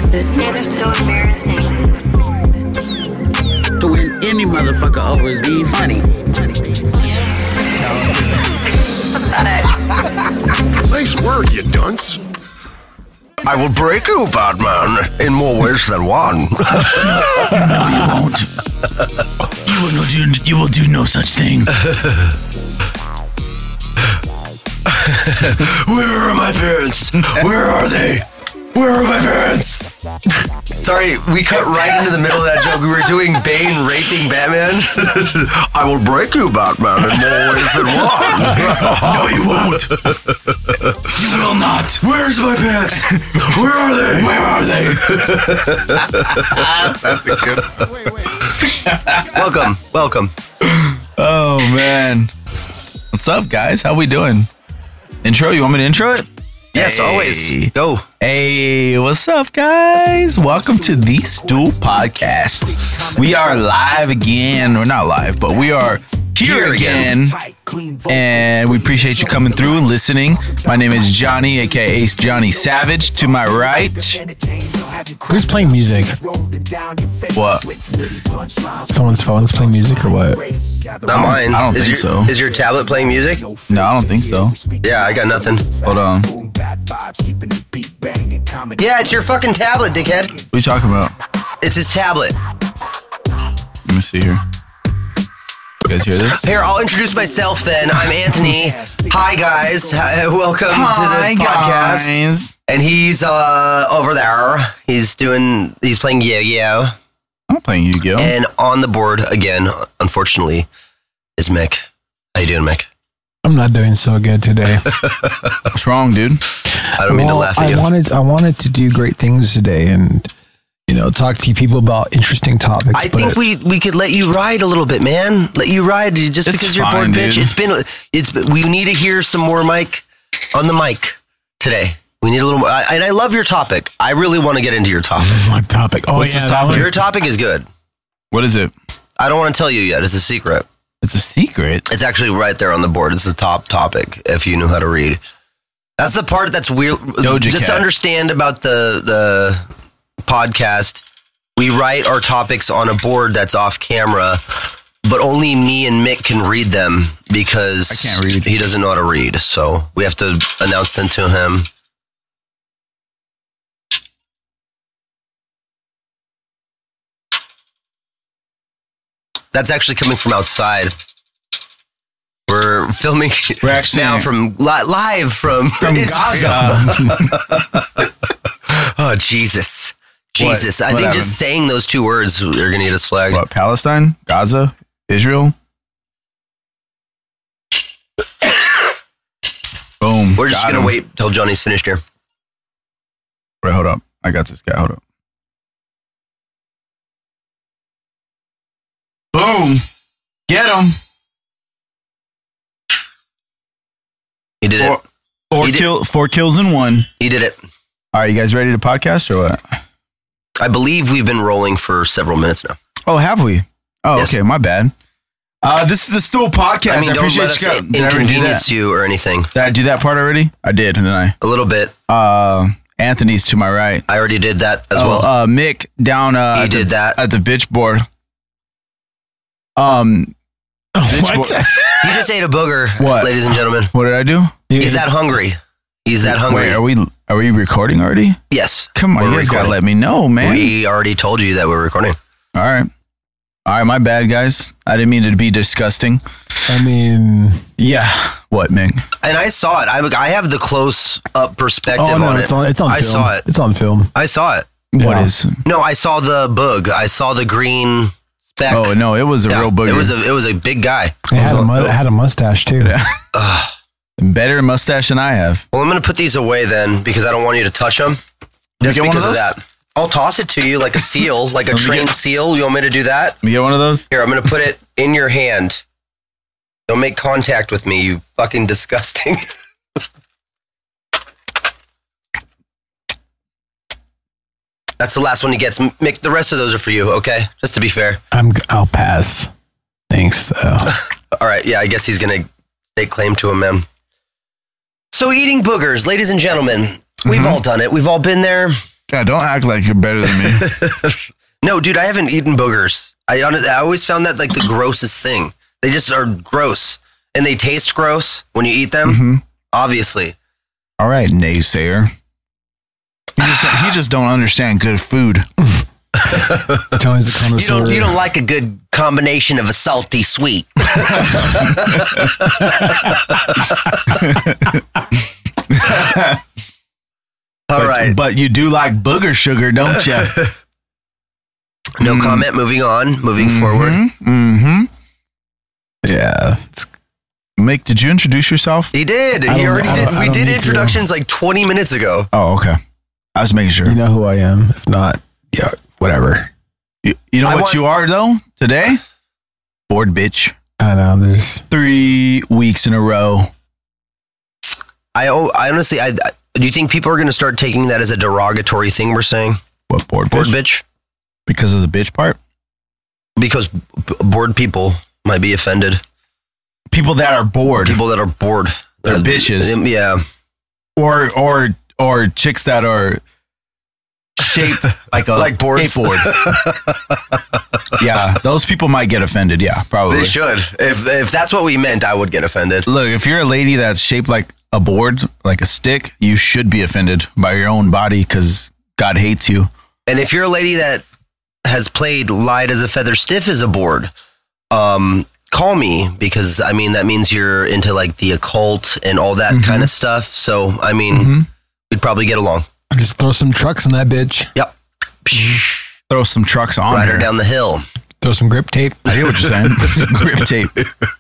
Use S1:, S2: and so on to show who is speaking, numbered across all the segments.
S1: These are so embarrassing.
S2: To win any motherfucker over is being funny.
S3: Nice work, you dunce.
S4: I will break you, Batman, in more ways than one.
S5: No, you won't. You will do no such thing.
S4: Where are my parents? Where are they? Where are my parents? Sorry, we cut right into the middle of that joke. We were doing Bane raping Batman. I will break you, Batman, in more ways than one.
S5: No, you won't. You will not.
S4: Where's my pants? Where are they?
S5: Where are they?
S6: That's a good.
S4: Welcome.
S5: Oh, man. What's up, guys? How we doing? Intro? You want me to intro it?
S4: Yes,
S5: Hey.
S4: always. Go.
S5: Hey, what's up, guys? Welcome to the Stool Podcast. We are live again. We're not live, but we are here again. And we appreciate you coming through and listening. My name is Johnny, aka Johnny Savage. To my right,
S6: Who's playing music?
S5: what?
S6: Someone's phone's playing music or what?
S4: Not mine.
S5: I don't think so.
S4: Is your tablet playing music?
S5: No, I don't think so.
S4: Yeah, I got nothing.
S5: Hold on.
S4: Yeah, it's your fucking tablet, dickhead.
S5: What are you talking about?
S4: It's his tablet.
S5: Let me see here. You guys hear this?
S4: Here, I'll introduce myself then. I'm Anthony. Hi, guys. Welcome to the podcast.
S5: Guys.
S4: And he's over there. He's playing Yo-Yo.
S5: I'm playing Yu-Gi-Oh!
S4: And on the board again, unfortunately, is Mick. How you doing, Mick?
S6: I'm not doing so good today.
S5: What's wrong, dude?
S4: I don't mean to laugh at you.
S6: I wanted to do great things today and, talk to people about interesting topics.
S4: I think we could let you ride a little bit, man. Let you ride just
S5: It's
S4: because you're
S5: fine,
S4: bored, bitch.
S5: dude.
S4: We need to hear some more Mike on the mic today. We need a little more. And I love your topic. I really want to get into your topic.
S6: What topic? Oh,
S5: What's
S6: yeah,
S5: this
S6: that
S5: topic?
S6: one.
S4: Your topic is good.
S5: What is it?
S4: I don't want to tell you yet. It's a secret.
S5: It's a secret.
S4: It's actually right there on the board. It's the top topic if you knew how to read. That's the part that's weird.
S5: Doja
S4: Just to
S5: Cat.
S4: understand about the podcast, we write our topics on a board that's off camera, but only me and Mick can read them because
S5: I can't read.
S4: he doesn't know how to read. So we have to announce them to him. That's actually coming from outside. We're filming
S5: We're actually
S4: now from live from
S5: Gaza.
S4: Oh, Jesus. Jesus. I
S5: What
S4: think
S5: happened?
S4: just saying those two words are going to get us flagged.
S5: What? Palestine? Gaza? Israel? Boom.
S4: We're just
S5: Got
S4: going
S5: him.
S4: to wait till Johnny's finished here.
S5: Wait, hold up. I got this guy. Hold up. Boom. Get him.
S4: He did it. He did-
S5: Four kills in one.
S4: He did it.
S5: All right, you guys ready to podcast or what?
S4: I believe we've been rolling for several minutes now.
S5: Oh, have we? Oh,
S4: Yes.
S5: okay. My bad. This is the Stool Podcast.
S4: I mean, don't
S5: appreciate
S4: let us
S5: you guys. Did I already do
S4: inconvenience
S5: that?
S4: you or anything.
S5: Did I do that part already? I did, didn't
S4: A little bit.
S5: I? Anthony's to my right.
S4: I already did that as well.
S5: Mick down
S4: He
S5: at
S4: did that.
S5: at the bitch board. Bitch
S6: What?
S5: board.
S4: He just ate a booger,
S5: What?
S4: ladies and gentlemen.
S5: What did I do?
S4: He's that hungry. He's that hungry.
S5: Wait, are we recording already?
S4: Yes.
S5: Come on,
S4: We're
S5: you guys gotta
S4: recording.
S5: let me know, man.
S4: We already told you that we're recording.
S5: All right, my bad, guys. I didn't mean to be disgusting.
S6: I mean,
S5: Yeah. What, Mick?
S4: And I saw it. I have the close up perspective
S6: oh no,
S4: on
S6: it's
S4: it.
S6: on. It's on.
S4: I
S6: film.
S4: saw it.
S6: It's on film.
S4: I saw it.
S5: What
S6: Yeah.
S5: is?
S4: No, I saw the bug. I saw the green speck.
S5: Oh no, it was a
S4: Yeah,
S5: real booger.
S4: It was a big guy.
S6: It had a mustache too.
S4: Ugh.
S5: Better mustache than I have.
S4: Well, I'm gonna put these away then because I don't want you to touch them. Just
S5: get one
S4: because
S5: of
S4: of that. I'll toss it to you like a seal, like a
S5: Let me
S4: trained
S5: get-
S4: seal. You want me to do that?
S5: You get one of those?
S4: Here, I'm gonna put it in your hand. Don't make contact with me, you fucking disgusting. That's the last one he gets. Mick, the rest of those are for you, okay? Just to be fair.
S6: I'll pass. Thanks.
S4: All right, yeah, I guess he's going to stake claim to him, man. So eating boogers, ladies and gentlemen, we've all done it. We've all been there.
S5: God, don't act like you're better than me.
S4: No, dude, I haven't eaten boogers. I always found that like the grossest thing. They just are gross. And they taste gross when you eat them, obviously.
S5: All right, naysayer. He just don't understand good food.
S6: Tony's a connoisseur.
S4: You don't like a good combination of a salty sweet. All right.
S5: But you do like booger sugar, don't you?
S4: No comment. Moving on. Moving forward.
S5: Mm-hmm.
S6: Yeah.
S5: Mick, did you introduce yourself?
S4: He did. He already did. We did introductions like 20 minutes ago.
S5: Oh, okay. I was making sure.
S6: You know who I am. If not, yeah, whatever.
S5: You know what you are, though, today? Bored bitch.
S6: I know. There's
S5: 3 weeks in a row.
S4: I honestly, do you think people are going to start taking that as a derogatory thing we're saying?
S5: What, bored
S4: Bored
S5: bitch?
S4: bitch?
S5: Because of the bitch part?
S4: Because bored people might be offended.
S5: People that are bored.
S4: People that are bored.
S5: They're bitches.
S4: Yeah.
S5: Or chicks that are shaped like a
S4: like boards.
S5: skateboard. Yeah, those people might get offended. Yeah, probably.
S4: They should. If that's what we meant, I would get offended.
S5: Look, if you're a lady that's shaped like a board, like a stick, you should be offended by your own body because God hates you.
S4: And if you're a lady that has played light as a feather, stiff as a board, call me, because I mean that means you're into like the occult and all that kind of stuff. So I mean, we'd probably get along.
S6: just throw some trucks on that bitch.
S4: Yep.
S5: Throw some trucks on
S4: Ride her
S5: her.
S4: down the hill.
S6: Throw some grip tape.
S5: I hear what you're saying. Grip tape.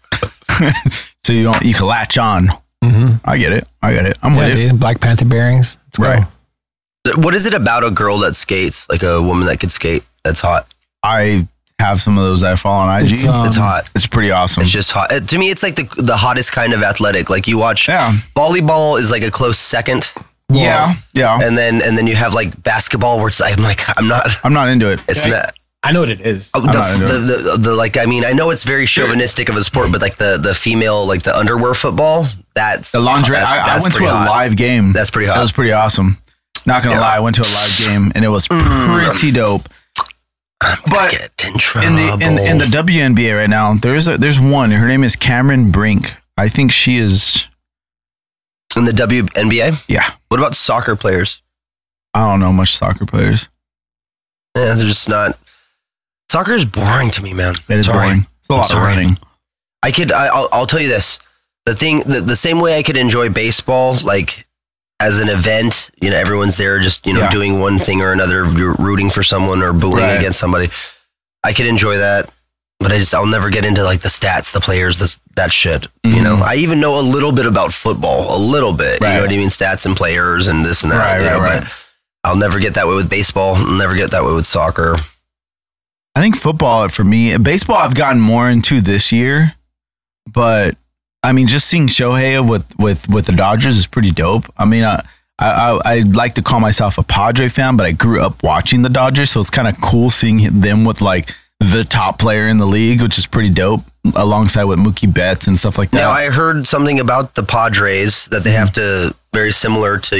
S5: So you can latch on. I get it. I'm with it.
S6: Dude. Black Panther bearings. Let's go.
S5: Right.
S4: What is it about a girl that skates, like a woman that could skate, that's hot?
S5: I have some of those that I follow on IG.
S6: It's,
S4: It's hot.
S5: It's pretty awesome.
S4: It's just hot. To me, it's like the hottest kind of athletic. Like you watch volleyball is like a close second.
S5: Yeah.
S4: And then you have like basketball where it's like, I'm not
S5: into it.
S4: It's not.
S7: I know what it is.
S4: The like, I mean, I know it's very chauvinistic of a sport, but like the female, like the underwear football, that's
S5: The lingerie. I went to a live game.
S4: That's pretty hot.
S5: That was pretty awesome. Not gonna lie, I went to a live game and it was pretty dope. But
S4: Get in trouble.
S5: in the WNBA right now, there's one. Her name is Cameron Brink. I think she is.
S4: In the WNBA?
S5: Yeah.
S4: What about soccer players?
S5: I don't know much soccer players.
S4: Yeah, they're just not. Soccer is boring to me, man.
S5: It is
S4: Sorry.
S5: boring. It's a lot of running.
S4: I'll tell you this. The same way I could enjoy baseball, like as an event, everyone's there just, doing one thing or another. You're rooting for someone or booing against somebody. I could enjoy that, but I'll never get into like the stats, the players, that shit. I even know a little bit about football, a little bit, you know what I mean? Stats and players and this and that.
S5: Right.
S4: But I'll never get that way with baseball. I'll never get that way with soccer.
S5: I think football for me, baseball I've gotten more into this year, but I mean, just seeing Shohei with the Dodgers is pretty dope. I mean, I like to call myself a Padre fan, but I grew up watching the Dodgers, so it's kind of cool seeing them with like the top player in the league, which is pretty dope, alongside with Mookie Betts and stuff like that.
S4: Now, I heard something about the Padres that they have to, very similar to,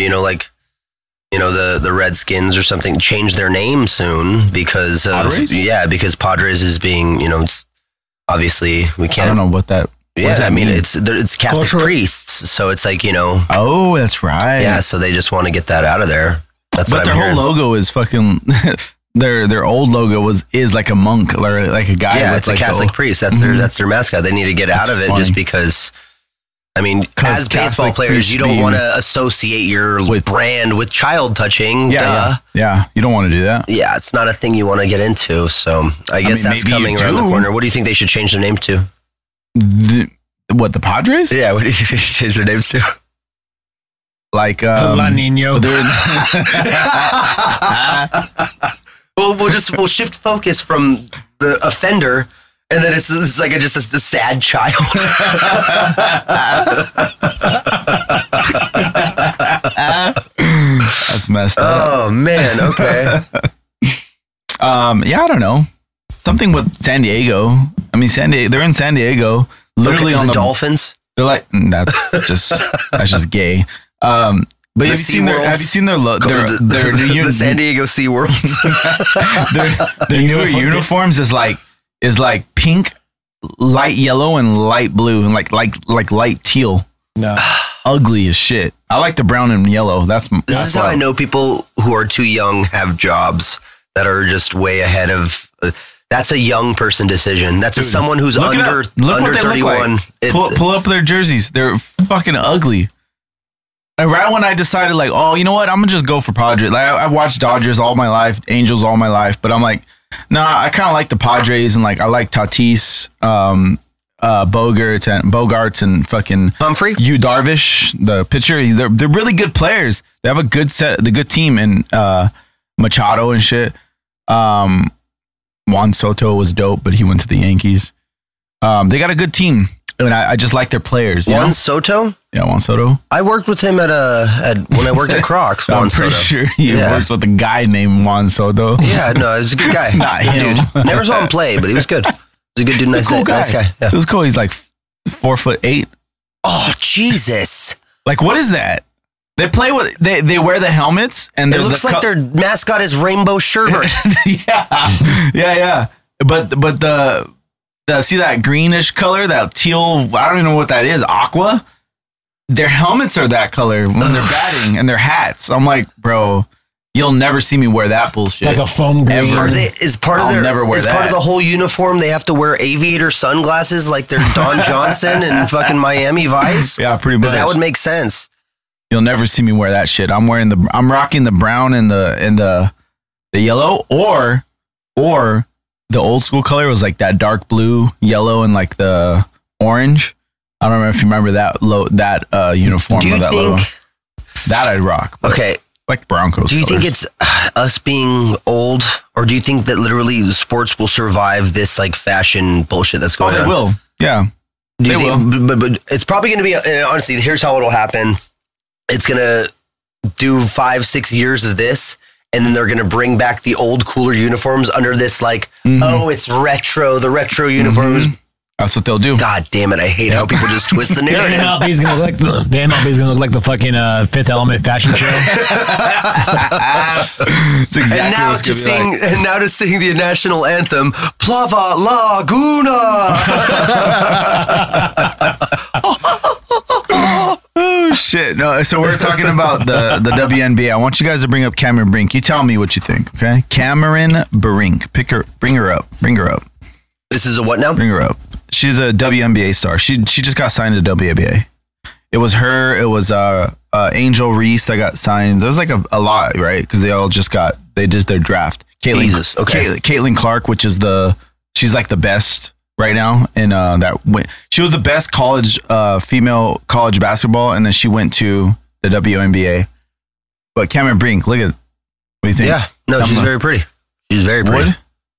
S4: the Redskins or something, change their name soon because of,
S5: Padres?
S4: because Padres is being, it's obviously we can't.
S5: I don't know what that.
S4: Yeah,
S5: does that mean?
S4: It's Catholic priests, so it's like
S5: Oh, that's right.
S4: Yeah, so they just want to get that out of there. That's what
S5: their whole logo is fucking. Their old logo is like a monk or like a guy.
S4: Yeah,
S5: with
S4: it's
S5: like
S4: a Catholic priest. That's their mascot. They need to get out of it just because. I mean, as baseball
S5: Catholic
S4: players, you don't want to associate your brand with child touching.
S5: Yeah, you don't want to do that.
S4: Yeah, it's not a thing you want to get into. So I guess that's coming around the corner. What do you think they should change their name to?
S5: The Padres?
S4: Yeah, what do you think they should change their names to?
S5: Like
S7: La Nino.
S4: We'll shift focus from the offender, and then it's like just a sad child.
S5: That's messed up.
S4: Oh man, okay.
S5: Yeah, I don't know. Something with San Diego. I mean, they're in San Diego, literally on
S4: the Dolphins.
S5: They're like, that's just gay. But
S4: The
S5: have you seen their look?
S4: The San Diego Sea World.
S5: their newer uniforms is like pink, light yellow, and light blue, and like light teal.
S6: No.
S5: Ugly as shit. I like the brown and yellow. This is
S4: how I know people who are too young have jobs that are just way ahead of. That's a young person decision. That's someone who's under 31.
S5: Like. Pull up their jerseys. They're fucking ugly. And right when I decided, like, oh, you know what? I'm gonna just go for Padres. Like, I watched Dodgers all my life, Angels all my life, but I'm like, nah, I kind of like the Padres, and like I like Tatis, Bogarts and fucking
S4: Humphrey,
S5: Yu Darvish, the pitcher. They're really good players. They have a good team, and Machado and shit. Juan Soto was dope, but he went to the Yankees. They got a good team, and I just like their players.
S4: Juan Soto?
S5: Yeah, Juan Soto.
S4: I worked with him when I worked at Crocs.
S5: I'm pretty sure you worked with a guy named Juan Soto.
S4: Yeah, no, he's a good guy.
S5: Not him.
S4: Dude. Never saw him play, but he was good. He's a good dude, nice guy. Yeah.
S5: It was cool. He's like 4'8".
S4: Oh, Jesus.
S5: Like, what is that? They play with they wear the helmets, and
S4: it looks like their mascot is Rainbow Sherbert.
S5: yeah. But the see that greenish color, that teal, I don't even know what that is, aqua. Their helmets are that color when they're batting, and their hats. I'm like, bro, you'll never see me wear that bullshit.
S6: It's like a foam green.
S4: Is part of the whole uniform they have to wear aviator sunglasses like they're Don Johnson and fucking Miami Vice?
S5: Yeah, pretty much.
S4: Because that would make sense.
S5: You'll never see me wear that shit. I'm rocking the brown and the yellow, or the old school color was like that dark blue, yellow, and like the orange. I don't remember if you remember that uniform.
S4: Do you think
S5: logo. That I'd rock?
S4: Okay,
S5: like Broncos.
S4: Do you think it's us being old, or do you think that literally the sports will survive this like fashion bullshit that's going on?
S5: They will. Yeah.
S4: Do you think? But it's probably going to be. Honestly, here's how it'll happen. It's going to do 5-6 years of this, and then they're going to bring back the old, cooler uniforms under this, like, it's retro. The retro uniforms.
S5: That's what they'll do.
S4: God damn it! I hate how people just twist the narrative.
S6: MLB's going to look like the fucking Fifth Element fashion show.
S5: It's exactly
S4: and now to sing the national anthem, Plava Laguna.
S5: Oh shit! No, so we're talking about the WNBA. I want you guys to bring up Cameron Brink. You tell me what you think, okay? Cameron Brink, bring her up.
S4: This is a what now?
S5: Bring her up. She's a WNBA star. She just got signed to WNBA. It was her. It was Angel Reese that got signed. There was like a lot, right? Because they did their draft. Caitlin Clark, which is she's like the best right now, and she was the best female college basketball, and then she went to the WNBA. But Cameron Brink, look at, what do you think?
S4: Yeah, no, she's very pretty. She's very pretty.
S5: Wood?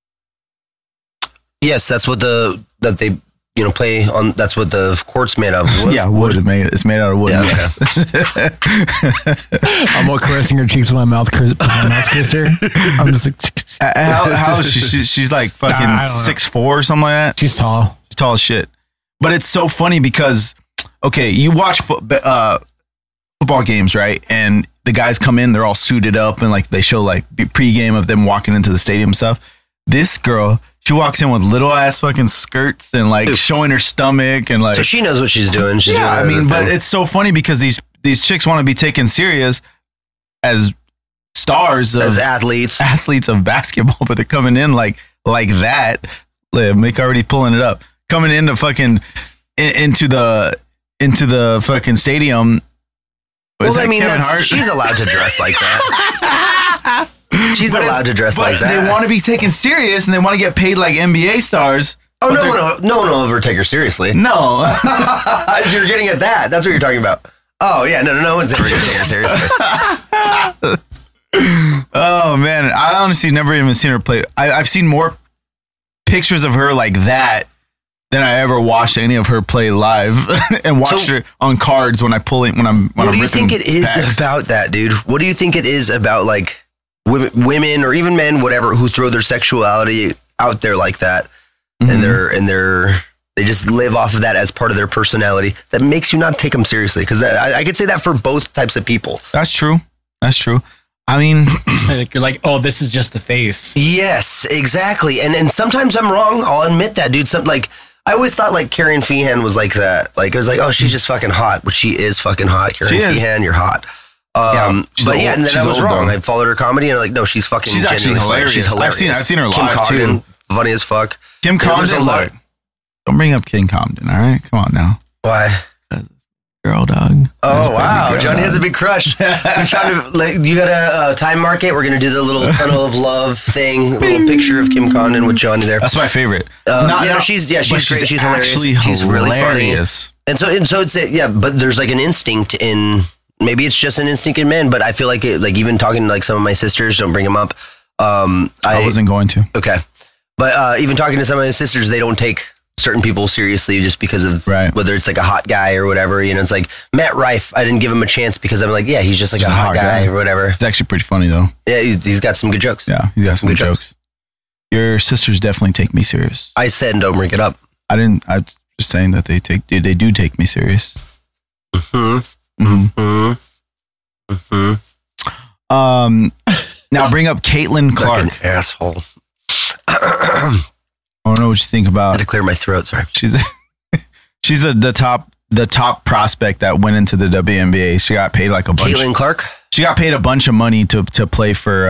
S4: Yes, that's what they play on. That's what the court's made of. Wood?
S5: Yeah, wood. It's made out of wood.
S4: Yeah,
S5: okay.
S6: I'm all caressing her cheeks with my mouth kisser. I'm just like,
S5: how is she? She's like fucking 6'4" or something like that.
S6: She's tall.
S5: She's tall as shit. But it's so funny because, okay, you watch football games, right? And the guys come in, they're all suited up, and like they show like pregame of them walking into the stadium and stuff. This girl, she walks in with little ass fucking skirts and like showing her stomach and like.
S4: So she knows what she's doing.
S5: But it's so funny because these chicks want to be taken serious as stars, as athletes of basketball, but they're coming in like that. Mick already pulling it up, coming into fucking into the fucking stadium.
S4: Well, I mean, she's allowed to dress like that. She's allowed to dress like that.
S5: They want to be taken serious and they want to get paid like NBA stars.
S4: Oh, no one will ever take her seriously.
S5: No.
S4: You're getting at that. That's what you're talking about. Oh, yeah. No one's ever going to take her seriously.
S5: Oh, man. I honestly never even seen her play. I've seen more pictures of her like that than I ever watched any of her play live and watched her on cards when I pull it, when I'm
S4: What do you think it is about that, dude? What do you think it is about like women or even men, whatever, who throw their sexuality out there like that, and they're They just live off of that as part of their personality. That makes you not take them seriously. Because I could say that for both types of people.
S5: That's true. I mean,
S7: you're like, oh, this is just the face.
S4: Yes, exactly. And sometimes I'm wrong. I'll admit that, dude. I always thought like Carrie Ann Feehan was like that. Like, I was like, oh, she's just fucking hot. But she is fucking hot. Carrie Ann Feehan, you're hot. And then I was wrong. I followed her comedy and I'm like, no, she's fucking
S5: actually hilarious.
S4: She's hilarious.
S5: I've seen her live
S4: Kim Congdon,
S5: too.
S4: Funny as fuck.
S5: Kim Congdon, look. Don't bring up Kim Congdon, all right? Come on now.
S4: Why?
S5: Girl, dog.
S4: Oh, wow. Johnny has a big crush. We found it, you got a time market. We're going to do the little tunnel of love thing. Little picture of Kim Congdon with Johnny there.
S5: That's my favorite.
S4: She's great. She's hilarious. She's really funny. And so it's, but there's like an instinct in, maybe it's just an instinct in men, but I feel like even talking to like some of my sisters, don't bring them up. I wasn't
S5: going to.
S4: Okay. But even talking to some of my sisters, they don't take certain people seriously just because of whether it's like a hot guy or whatever. It's like Matt Rife. I didn't give him a chance because I'm like, he's just like a hot guy or whatever.
S5: It's actually pretty funny though.
S4: Yeah, he's got some good jokes.
S5: Yeah, he's got some good jokes. Your sisters definitely take me serious.
S4: I said don't bring it up.
S5: I didn't. I was just saying that they do take me serious. Now bring up Caitlin Clark.
S4: Like an asshole.
S5: I don't know what you think about.
S4: I had to clear my throat. Sorry.
S5: She's the top prospect that went into the WNBA. She got paid like a bunch.
S4: Caitlin Clark.
S5: She got paid a bunch of money to play for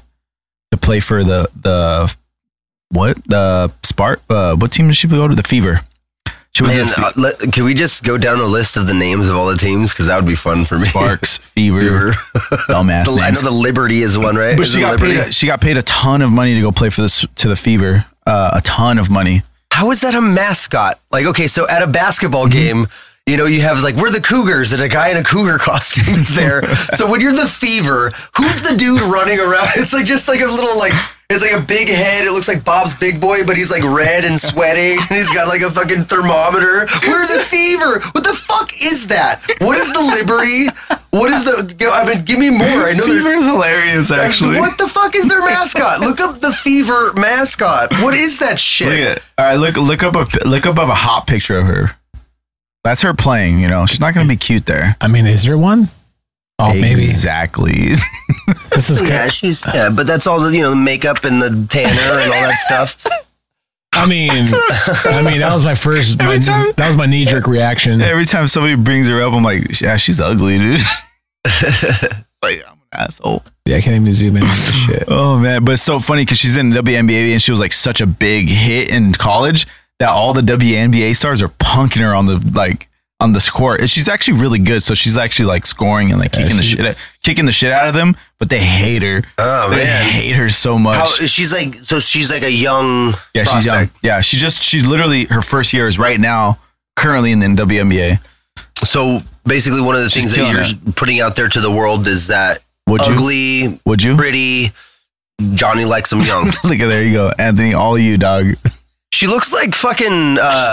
S5: the Spark. What team did she go to? The Fever. She was.
S4: Can we just go down a list of the names of all the teams? Because that would be fun for me.
S5: Sparks, Fever. Dumbass names.
S4: I know the Liberty is one, right?
S5: But she got paid a ton of money to go play for to the Fever. A ton of money.
S4: How is that a mascot? Like, okay, so at a basketball game, you have like, we're the Cougars and a guy in a Cougar costume is there. So when you're the Fever, who's the dude running around? It's like just like a little like, it's like a big head. It looks like Bob's Big Boy, but he's like red and sweating. And he's got like a fucking thermometer. We're the Fever. What the fuck is that? What is the Liberty? What is give me more. I know
S5: Fever is hilarious, actually.
S4: What the fuck is their mascot? Look up the Fever mascot. What is that shit?
S5: All right, look up a hot picture of her. That's her playing. She's not going to be cute there.
S6: I mean, is there one? Oh, maybe.
S5: Exactly.
S6: This is
S4: but that's all the makeup and the tanner and all that stuff.
S6: I mean, that was that was my knee jerk reaction.
S5: Every time somebody brings her up, I'm like, yeah, she's ugly, dude. Like, I'm an asshole.
S6: Yeah, I can't even zoom in on this shit.
S5: Oh man, but it's so funny because she's in the WNBA and she was like such a big hit in college that all the WNBA stars are punking her on the court. And she's actually really good, so she's actually like scoring and like kicking the shit out of them. But they hate her.
S4: Oh
S5: they hate her so much.
S4: She's like a young.
S5: Yeah, prospect. She's young. Yeah, she's literally her first year is right now, currently in the WNBA.
S4: So basically, one of the things that you're putting out there to the world is that ugly, pretty, Johnny likes them young.
S5: Look at there you go, Anthony. All you, dog.
S4: She looks like fucking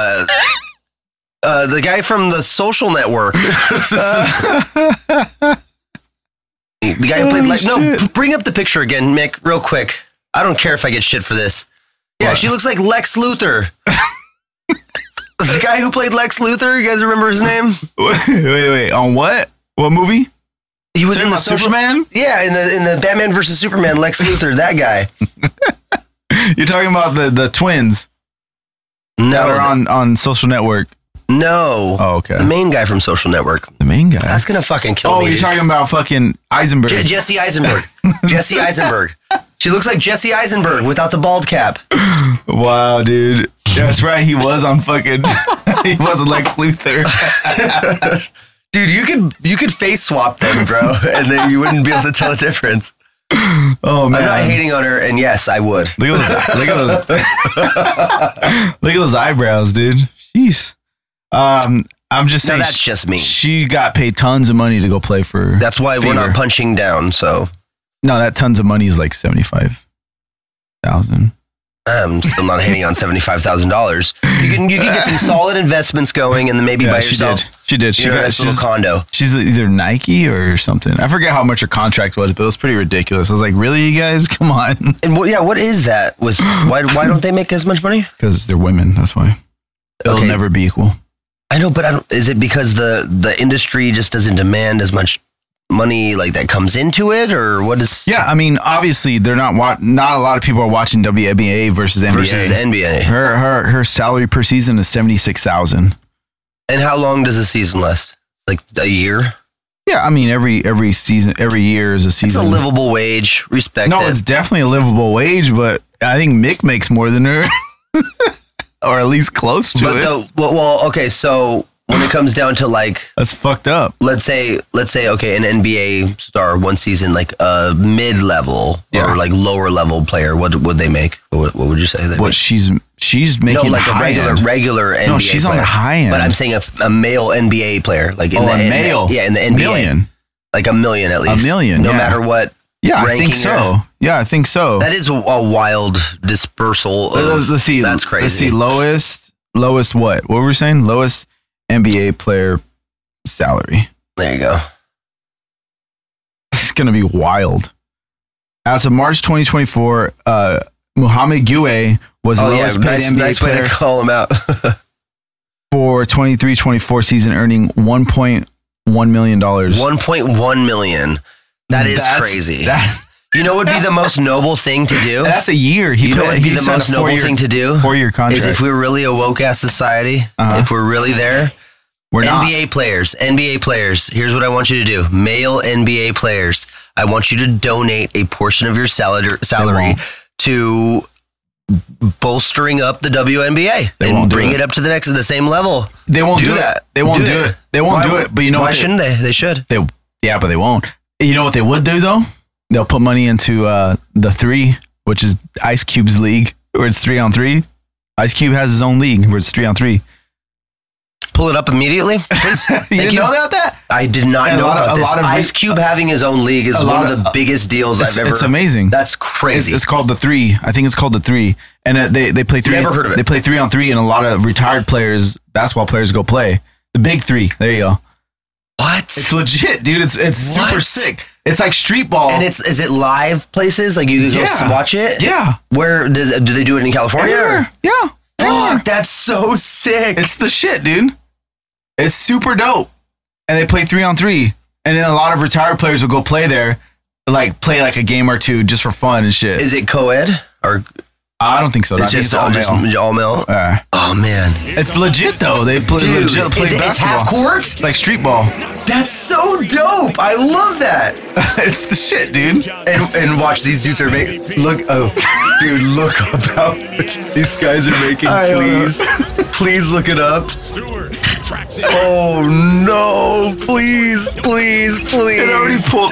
S4: the guy from The Social Network. The guy who played bring up the picture again, Mick, real quick. I don't care if I get shit for this. Yeah, what? She looks like Lex Luthor. The guy who played Lex Luthor, you guys remember his name?
S5: Wait. On what? What movie?
S4: He was in the
S5: Superman?
S4: Yeah, in the Batman versus Superman, Lex Luthor, that guy.
S5: You're talking about the twins?
S4: No.
S5: On Social Network.
S4: No.
S5: Oh, okay.
S4: The main guy from Social Network.
S5: The main guy?
S4: That's going to fucking kill me.
S5: Oh, you're talking about fucking Eisenberg.
S4: Jesse Eisenberg. Jesse Eisenberg. She looks like Jesse Eisenberg without the bald cap.
S5: Wow, dude. That's right. He was on fucking... he wasn't Lex Luthor.
S4: Dude, you could face swap them, bro, and then you wouldn't be able to tell the difference.
S5: Oh man,
S4: I'm not hating on her, and yes, I would.
S5: Look at those eyebrows, dude. Jeez. I'm just saying.
S4: No, that's just me.
S5: She got paid tons of money to go play for.
S4: That's why
S5: Fever.
S4: We're not punching down. So
S5: no, that tons of money is like $75,000.
S4: I'm still not hating on $75,000. You can get some solid investments going, and then maybe buy yourself.
S5: She did. She got
S4: a little condo.
S5: She's either Nike or something. I forget how much her contract was, but it was pretty ridiculous. I was like, really, you guys? Come on.
S4: And what is that? Why don't they make as much money?
S5: Because they're women. That's why. It'll never be equal.
S4: I know, but is it because the industry just doesn't demand as much money like that comes into it, or what is?
S5: Yeah, I mean, obviously they're not a lot of people are watching WNBA versus NBA. Her salary per season is $76,000.
S4: And how long does a season last? Like a year?
S5: Yeah, I mean every season, every year is a season.
S4: It's a livable wage. Respect it.
S5: No, it's definitely a livable wage, but I think Mick makes more than her, or at least close to it.
S4: Well, okay, so. When it comes down to like,
S5: that's fucked up.
S4: Let's say, okay, an NBA star one season, like a mid-level or like lower level player, what would they make? What would you say?
S5: She's making
S4: like a regular NBA.
S5: No, she's
S4: player.
S5: On the high end.
S4: But I'm saying a male NBA player, like in the NBA,
S5: million,
S4: like $1 million at least,
S5: $1 million,
S4: no matter what.
S5: Yeah, I think so. Yeah, I think so.
S4: That is a wild dispersal.
S5: Let's see.
S4: That's crazy.
S5: Let's see. Lowest what? What were we saying? Lowest NBA player salary.
S4: There you go.
S5: It's going to be wild. As of March 2024, Mohamed Gueye was the lowest paid NBA player.
S4: Way to call him out.
S5: For 23-24 season, earning $1.1 million.
S4: $1.1 million. That's crazy. You know what would be the most noble thing to do?
S5: That's a year.
S4: You know what would be the most noble thing to do?
S5: 4-year contract.
S4: Is if we're really a woke-ass society, if we're really there,
S5: we're not.
S4: NBA players, here's what I want you to do. Male NBA players, I want you to donate a portion of your salary to bolstering up the WNBA and bring it up to the same level.
S5: They won't do that. They won't do it. They won't do it. But you know
S4: why shouldn't they? They should.
S5: Yeah, but they won't. You know what they would do though? They'll put money into the 3, which is Ice Cube's league, where it's 3-on-3. Ice Cube has his own league where it's 3-on-3.
S4: Pull it up immediately, please.
S5: You didn't know about that?
S4: I did not know about this. Ice Cube having his own league is one of the biggest deals I've ever.
S5: It's amazing.
S4: That's crazy.
S5: It's called the 3. I think it's called the 3, and they play 3.
S4: Never heard of it.
S5: They play 3-on-3, and a lot of retired players, basketball players, go play the big 3. There you go.
S4: What?
S5: It's legit, dude. It's super sick. It's like street ball.
S4: And is it live places? Like you can go watch it?
S5: Yeah.
S4: Where do they do it in California?
S5: Everywhere. Yeah.
S4: Fuck, that's so sick.
S5: It's the shit, dude. It's super dope. And they play 3-on-3. And then a lot of retired players will go play there, like play like a game or two just for fun and shit.
S4: Is it co-ed or?
S5: I don't think so.
S4: It's just all male. Oh man,
S5: it's legit though. They play legit play basketball.
S4: It's half court,
S5: like street ball.
S4: That's so dope. I love that.
S5: It's the shit, dude.
S4: And watch these dudes are making. Look up how much these guys are making. Please look it up. Oh no! Please. It already pulled.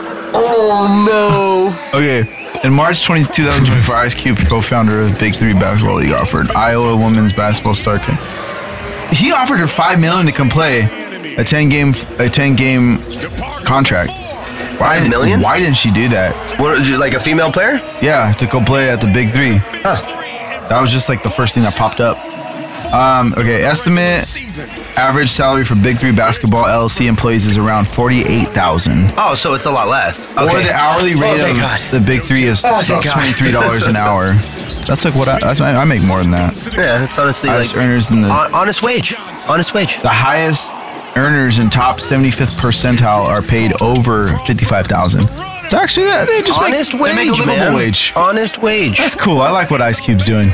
S4: Oh no.
S5: Okay. In March 2024, Ice Cube, co-founder of Big 3 Basketball League, offered Iowa women's basketball star. He offered her $5 million to come play a 10-game contract.
S4: $5 million?
S5: Why didn't she do that?
S4: What, like a female player?
S5: Yeah, to go play at the Big 3.
S4: Huh.
S5: That was just like the first thing that popped up. Okay, estimate average salary for Big 3 Basketball LLC employees is around $48,000.
S4: Oh, so it's a lot less. Okay.
S5: Or the hourly rate of the Big 3 is $23 an hour. That's like what I make more than that.
S4: Yeah, it's honestly
S5: highest
S4: like
S5: earners in the
S4: honest wage.
S5: The highest earners in top 75th percentile are paid over $55,000. It's actually they just
S4: honest
S5: make,
S4: wage,
S5: they make a livable
S4: man.
S5: Wage.
S4: Honest wage.
S5: That's cool. I like what Ice Cube's doing.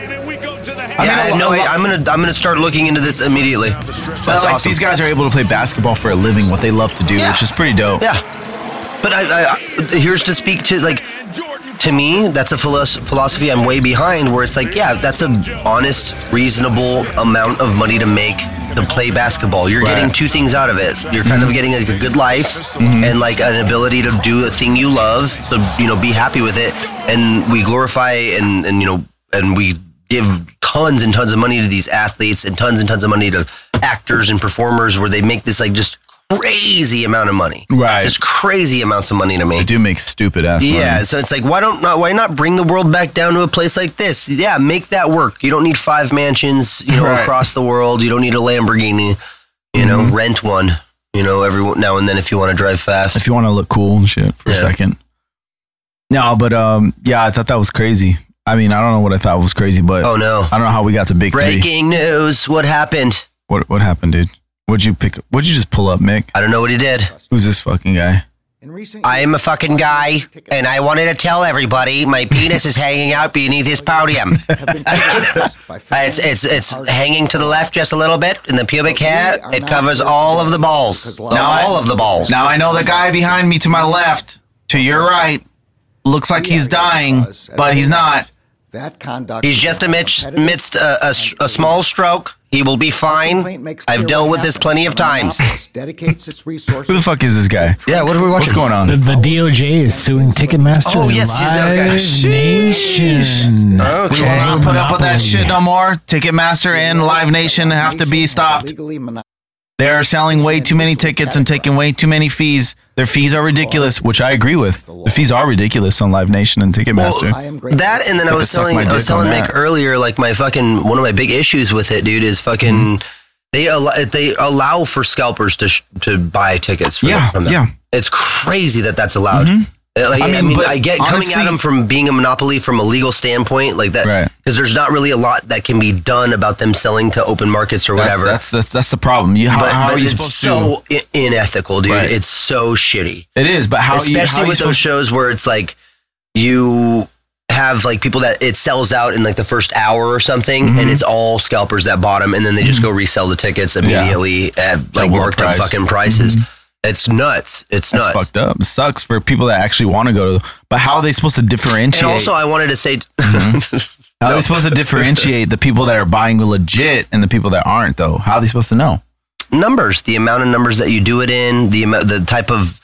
S4: I'm gonna start looking into this immediately. That's awesome.
S5: These guys are able to play basketball for a living, what they love to do, which is pretty dope.
S4: Yeah, but I here's to speak to like. To me, that's a philosophy I'm way behind. Where it's like, yeah, that's an honest, reasonable amount of money to make to play basketball. You're getting two things out of it. You're kind of getting like a good life and like an ability to do a thing you love. So be happy with it. And we glorify and we give tons and tons of money to these athletes and tons of money to actors and performers where they make this like just crazy amount of money.
S5: Right.
S4: Just crazy amounts of money to make.
S5: They do make stupid ass money.
S4: Yeah, so it's like why not bring the world back down to a place like this? Yeah, make that work. You don't need 5 mansions, across the world. You don't need a Lamborghini. Rent one, every now and then if you want to drive fast.
S5: If you want to look cool and shit for a second. No, but I thought that was crazy. I mean, I don't know what I thought was crazy, but
S4: Oh, no.
S5: I don't know how we got to big three.
S4: Breaking news. What happened?
S5: What happened, dude? What'd you just pull up, Mick?
S4: I don't know what he did.
S5: Who's this fucking guy?
S4: I am a fucking guy, and I wanted to tell everybody my penis is hanging out beneath his podium. It's hanging to the left just a little bit, and the pubic hair, it covers all of the balls. All of the balls.
S5: Now I know the guy behind me to my left, to your right, looks like he's dying, but he's not.
S4: He's just amidst a small stroke. He will be fine. I've dealt with this plenty of times.
S5: Who the fuck is this guy?
S4: Yeah, what are we watching?
S5: What's going on?
S7: The DOJ is suing Ticketmaster.
S4: Oh,
S7: and
S4: yes,
S7: Live Nation.
S4: Okay.
S5: Can't put up with that shit no more. Ticketmaster and Live Nation have to be stopped. They're selling way too many tickets and taking way too many fees. Their fees are ridiculous, which I agree with. The fees are ridiculous on Live Nation and Ticketmaster.
S4: That, and then I was telling Mick earlier, like one of my big issues with it, dude, is fucking they allow for scalpers to buy tickets from them.
S5: Yeah.
S4: It's crazy that's allowed. I mean, I get honestly, coming at them from being a monopoly from a legal standpoint, like that, because there's not really a lot that can be done about them selling to open markets or whatever.
S5: That's the problem. How are you supposed to?
S4: It's so unethical, dude. Right. It's so shitty.
S5: It is, but
S4: especially with those shows where it's like you have like people that it sells out in like the first hour or something, and it's all scalpers that bought them, and then they just go resell the tickets immediately at like marked up fucking prices. It's nuts. It's nuts.
S5: That's fucked up. It sucks for people that actually want to go to. But how are they supposed to differentiate?
S4: And also, I wanted to say,
S5: how are they supposed to differentiate the people that are buying legit and the people that aren't? Though, how are they supposed to know?
S4: Numbers, the amount of numbers that you do it in, the type of.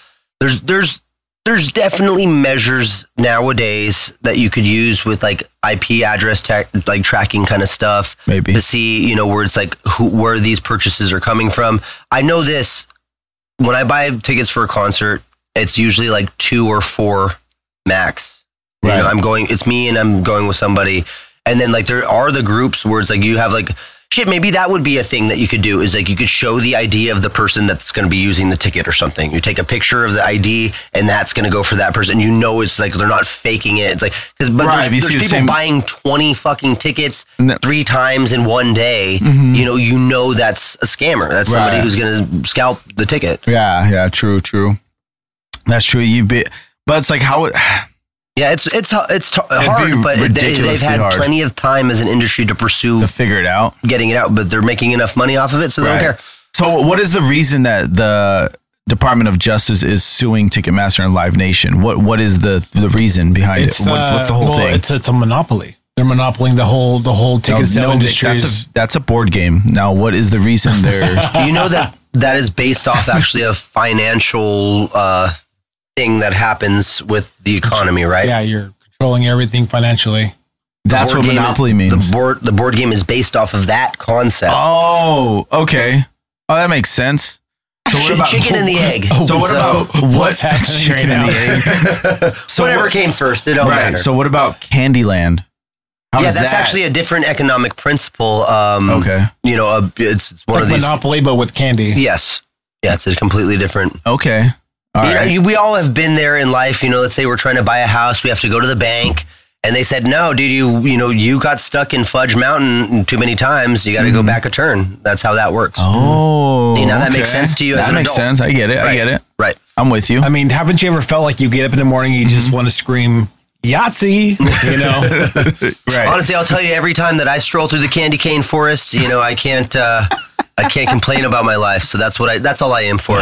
S4: There's definitely measures nowadays that you could use with like IP address like tracking kind of stuff,
S5: maybe
S4: to see where it's like where these purchases are coming from. I know this. When I buy tickets for a concert, it's usually like 2 or 4 max.
S5: Right.
S4: It's me and I'm going with somebody. And then like there are the groups where it's like you have like, shit, maybe that would be a thing that you could do is like you could show the ID of the person that's going to be using the ticket or something. You take a picture of the ID and that's going to go for that person. It's like they're not faking it. It's like, there's people buying 20 fucking tickets 3 times in one day. That's a scammer. That's somebody who's going to scalp the ticket.
S5: Yeah. True. That's true. But it's like how.
S4: Yeah, it's hard, but they've had plenty of time as an industry to
S5: figure it out,
S4: getting it out, but they're making enough money off of it, so they don't care.
S5: So what is the reason that the Department of Justice is suing Ticketmaster and Live Nation? What is the reason behind it? What's the whole thing?
S7: It's a monopoly. They're monopolying the whole ticket sale industry.
S5: That's a board game. Now, what is the reason they're...
S4: that is based off actually a financial... thing that happens with the economy, right?
S7: Yeah, you're controlling everything financially.
S5: That's what monopoly means.
S4: The board game is based off of that concept.
S5: Oh, okay. Oh, that makes sense. So what about
S4: chicken and the egg?
S5: So what about what's happening right now?
S4: So whatever came first, it don't matter.
S5: So what about Candyland?
S4: That's actually a different economic principle.
S5: Okay.
S4: It's one
S7: like
S4: of these
S7: monopoly, but with candy.
S4: Yes. Yeah, it's a completely different.
S5: Okay.
S4: We all have been there in life. Let's say we're trying to buy a house. We have to go to the bank. And they said, no, dude, you got stuck in Fudge Mountain too many times. You got to go back a turn. That's how that works.
S5: Oh.
S4: See, now that makes sense to you as an adult.
S5: That makes sense. I get it.
S4: Right.
S5: I get it.
S4: Right.
S5: I'm with you.
S7: I mean, haven't you ever felt like you get up in the morning and you just want to scream, Yahtzee?
S4: Right. Honestly, I'll tell you, every time that I stroll through the candy cane forest, I can't complain about my life. So that's all I am for,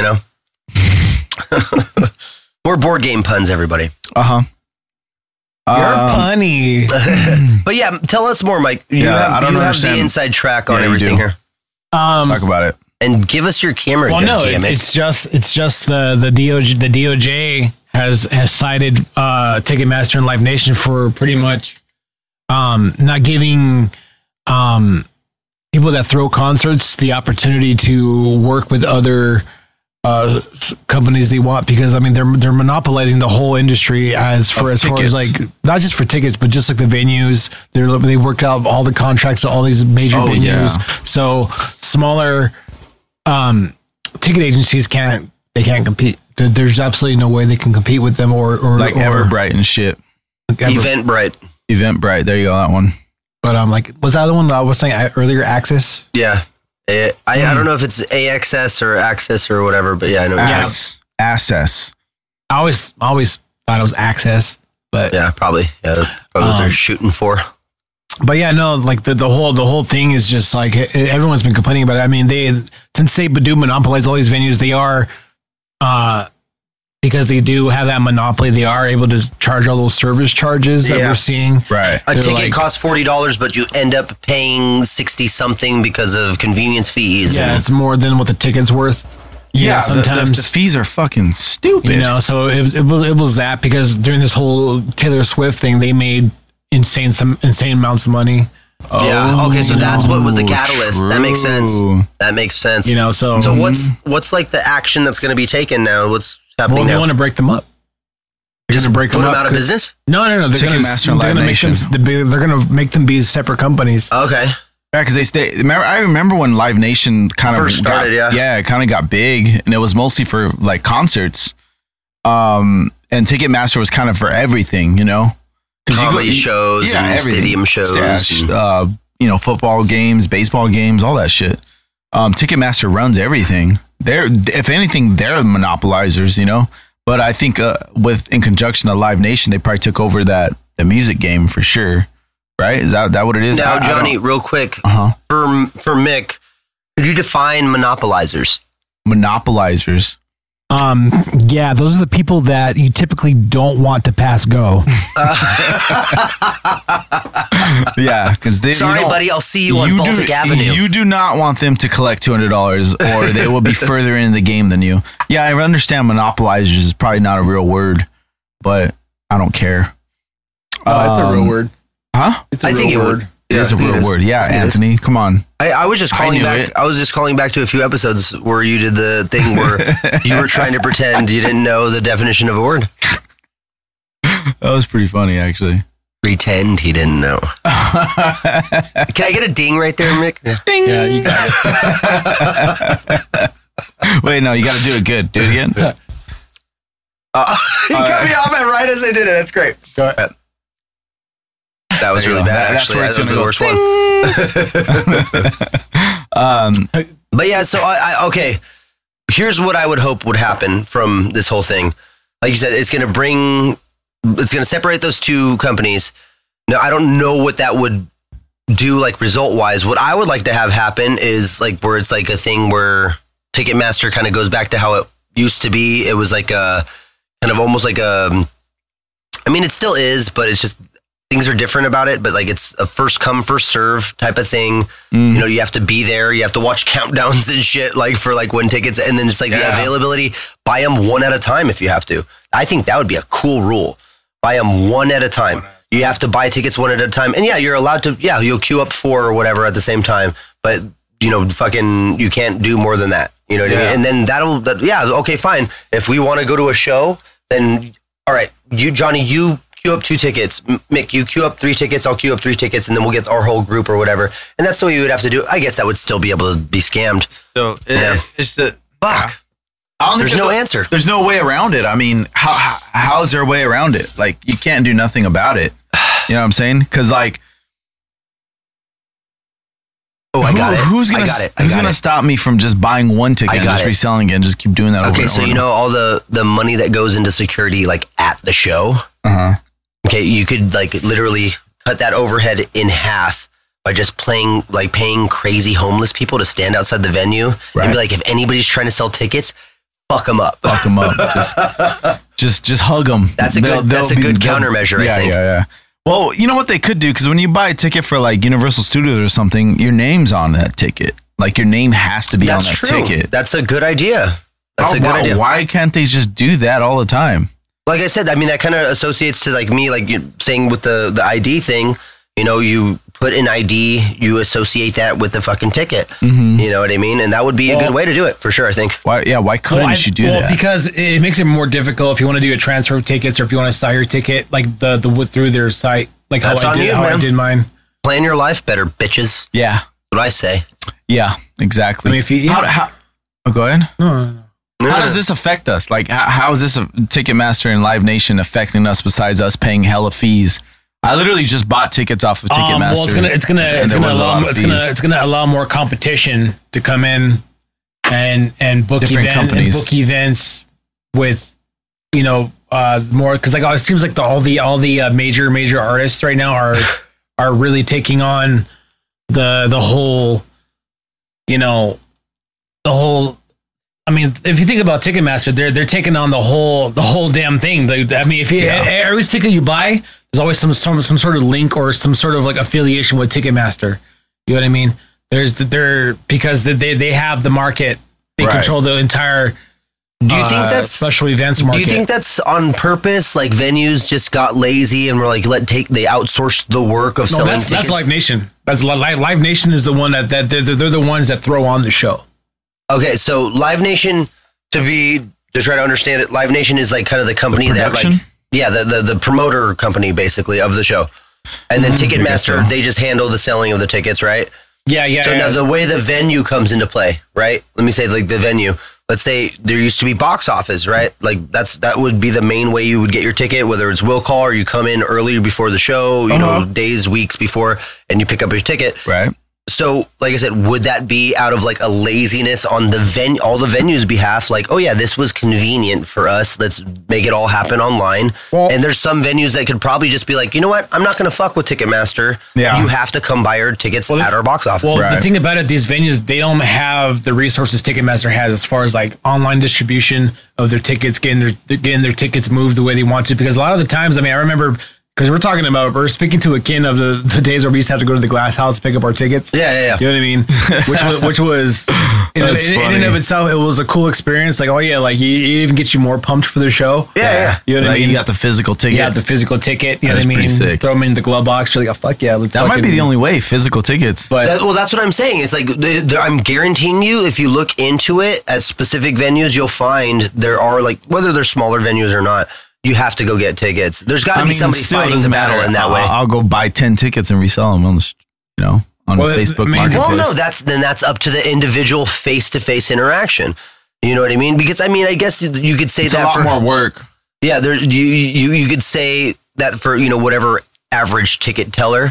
S4: More board game puns, everybody.
S5: Uh-huh.
S7: You're punny.
S4: But yeah, tell us more, Mike. You have the inside track on everything here.
S5: Talk about it.
S4: And give us your camera.
S7: Well, no, it's just the DOJ has cited Ticketmaster and Live Nation for pretty much not giving people that throw concerts the opportunity to work with other companies they want, because they're monopolizing the whole industry as far as like not just for tickets but just like the venues. They worked out all the contracts to all these major venues. So smaller ticket agencies can't compete. There's absolutely no way they can compete with them or
S5: Everbright and shit.
S4: Eventbrite.
S5: Eventbrite. There you go. That one.
S7: But like, was that the one that I was saying earlier? Access.
S4: Yeah. I don't know if it's AXS or Access or whatever, but yeah, I know.
S5: Access.
S7: I always thought it was Access, but
S4: yeah, probably. Yeah, that's probably what they're shooting for.
S7: But yeah, no, like the whole thing is just like everyone's been complaining about it. I mean, since they do monopolize all these venues, they are because they do have that monopoly, they are able to charge all those service charges that we're seeing.
S5: Right.
S4: A ticket costs $40, but you end up paying 60 something because of convenience fees.
S7: Yeah, it's more than what the ticket's worth.
S5: Yeah,
S7: sometimes
S5: the fees are fucking stupid.
S7: You know, so it was that because during this whole Taylor Swift thing, they made insane amounts of money.
S4: Yeah. Okay. So that's what was the catalyst. True. That makes sense. You know. So what's like the action that's going to be taken now? What's happening now?
S7: They want to break them up. They're going to break them up
S4: out of business.
S7: No. They're going to make them be separate companies.
S4: Okay.
S5: Yeah, because I remember when Live Nation kind of
S4: first started.
S5: It kind of got big, and it was mostly for like concerts. And Ticketmaster was kind of for everything, you know.
S4: Comedy shows, and stadium shows,
S5: football games, baseball games, all that shit. Ticketmaster runs everything. If anything, they're monopolizers, you know. But I think in conjunction to Live Nation, they probably took over the music game for sure. Right? Is that what it is?
S4: Now, Johnny, real quick, for Mick, could you define monopolizers?
S5: Monopolizers.
S7: Yeah, those are the people that you typically don't want to pass go.
S5: Yeah, because
S4: sorry, buddy, I'll see you on Baltic Avenue.
S5: You do not want them to collect $200, or they will be further into the game than you. Yeah, I understand monopolizers is probably not a real word, but I don't care.
S6: It's a real word.
S5: Huh?
S4: I think it would.
S5: It is a real word. Yeah, Anthony, come on.
S4: I was just calling back. I was just calling back to a few episodes where you did the thing where you were trying to pretend you didn't know the definition of a word.
S5: That was pretty funny, actually.
S4: Pretend he didn't know. Can I get a ding right there, Mick?
S5: Ding.
S6: Yeah, you got
S5: it. Wait, no, you got to do it good. Do it again.
S4: You cut me off right as I did it. That's great.
S6: Go ahead.
S4: That was really bad, actually. That was the worst one. But yeah, so okay. Here's what I would hope would happen from this whole thing. Like you said, it's going to separate those two companies. Now, I don't know what that would do, like result wise. What I would like to have happen is like where it's like a thing where Ticketmaster kind of goes back to how it used to be. It was like a kind of almost like I mean, it still is, but it's just things are different about it, but like it's a first come, first serve type of thing. You know, you have to be there. You have to watch countdowns and shit, like for like when tickets, and then just like the availability, buy them one at a time if you have to. I think that would be a cool rule. Buy them one at a time. You have to buy tickets one at a time. And yeah, you're allowed to, you'll queue up 4 or whatever at the same time. But, you know, you can't do more than that. You know what I mean? And then okay, fine. If we want to go to a show, then, all right, Johnny, you queue up 2 tickets. Mick, you queue up 3 tickets. I'll queue up 3 tickets, and then we'll get our whole group or whatever. And that's the way you would have to do it. I guess that would still be able to be scammed.
S5: So it's the
S4: fuck. There's no answer.
S5: There's no way around it. I mean, how is there a way around it? Like, you can't do nothing about it. You know what I'm saying? Because like,
S4: I got it.
S5: Who's gonna stop me from just buying one ticket and just reselling it and just keep doing that?
S4: Okay, so you know all the money that goes into security, like at the show. Okay, you could like literally cut that overhead in half by just paying crazy homeless people to stand outside the venue and be like, if anybody's trying to sell tickets, fuck them up.
S5: Fuck them up. just hug them.
S4: That's a good countermeasure. I think.
S5: Yeah. Well, you know what they could do? Because when you buy a ticket for like Universal Studios or something, your name's on that ticket. Like your name has to be on that ticket.
S4: That's a good idea. That's a good idea.
S5: Why can't they just do that all the time?
S4: Like I said, I mean, that kind of associates to like me, like you saying with the ID thing, you know, you put an ID, you associate that with the fucking ticket. You know what I mean? And that would be a good way to do it for sure, I think.
S5: Why couldn't you do that?
S7: Because it makes it more difficult if you want to do a transfer of tickets or if you want to sell your ticket, like through their site, like
S4: that's
S7: how I did mine.
S4: Plan your life better, bitches.
S5: Yeah.
S4: That's what I say.
S5: Yeah, exactly.
S7: I mean, if you,
S5: go ahead.
S7: No.
S5: How does this affect us? Like, how is this Ticketmaster and Live Nation affecting us besides us paying hella fees I literally just bought tickets off of Ticketmaster.
S7: Well, it's gonna allow more competition to come in and book events with, you know, more, because like it seems like all the major artists right now are really taking on the whole, you know, the whole. I mean, if you think about Ticketmaster, they're taking on the whole damn thing. I mean, if you every ticket you buy, there's always some sort of link or some sort of like affiliation with Ticketmaster. You know what I mean? Because they have the market. They control the entire.
S4: Do you think that's
S7: special events market?
S4: Do you think that's on purpose? Like venues just got lazy and were like, they outsourced the work of selling tickets?
S7: That's Live Nation. That's Live Nation is the one that they're the ones that throw on the show.
S4: Okay, so Live Nation, to try to understand it, Live Nation is like kind of the company that like, the promoter company basically of the show. And then Ticketmaster, they just handle the selling of the tickets, right?
S7: Yeah.
S4: So now the way the venue comes into play, right? Let me say like the venue. Let's say there used to be box office, right? Like that would be the main way you would get your ticket, whether it's will call or you come in earlier before the show, you know, days, weeks before, and you pick up your ticket.
S5: Right.
S4: So, like I said, would that be out of like a laziness on all the venues' behalf? Like, oh yeah, this was convenient for us. Let's make it all happen online. Well, and there's some venues that could probably just be like, you know what? I'm not going to fuck with Ticketmaster. Yeah. You have to come buy our tickets at our box office.
S7: Well, the thing about it, these venues, they don't have the resources Ticketmaster has as far as like online distribution of their tickets, getting their tickets moved the way they want to. Because a lot of the times, I mean, I remember. Because we're speaking to a kin of the days where we used to have to go to the Glass House to pick up our tickets.
S4: Yeah.
S7: You know what I mean? Which was in and of itself, it was a cool experience. Like, oh yeah, like it even gets you more pumped for the show.
S4: Yeah.
S7: You know what I mean?
S5: You got the physical ticket.
S7: Yeah, the physical ticket. You know what I mean?
S5: Sick.
S7: Throw them in the glove box. You're like, oh, fuck yeah.
S5: That might be the only way, physical tickets.
S7: But
S4: that's what I'm saying. It's like, I'm guaranteeing you, if you look into it at specific venues, you'll find there are like, whether they're smaller venues or not, you have to go get tickets. There's got to be somebody fighting the battle in that way.
S5: I'll go buy 10 tickets and resell them on Facebook Marketplace.
S4: Well, no, that's up to the individual face-to-face interaction. You know what I mean? Because I mean, I guess you could say
S5: it's
S4: that
S5: a lot more work.
S4: Yeah, you could say that for, you know, whatever average ticket teller,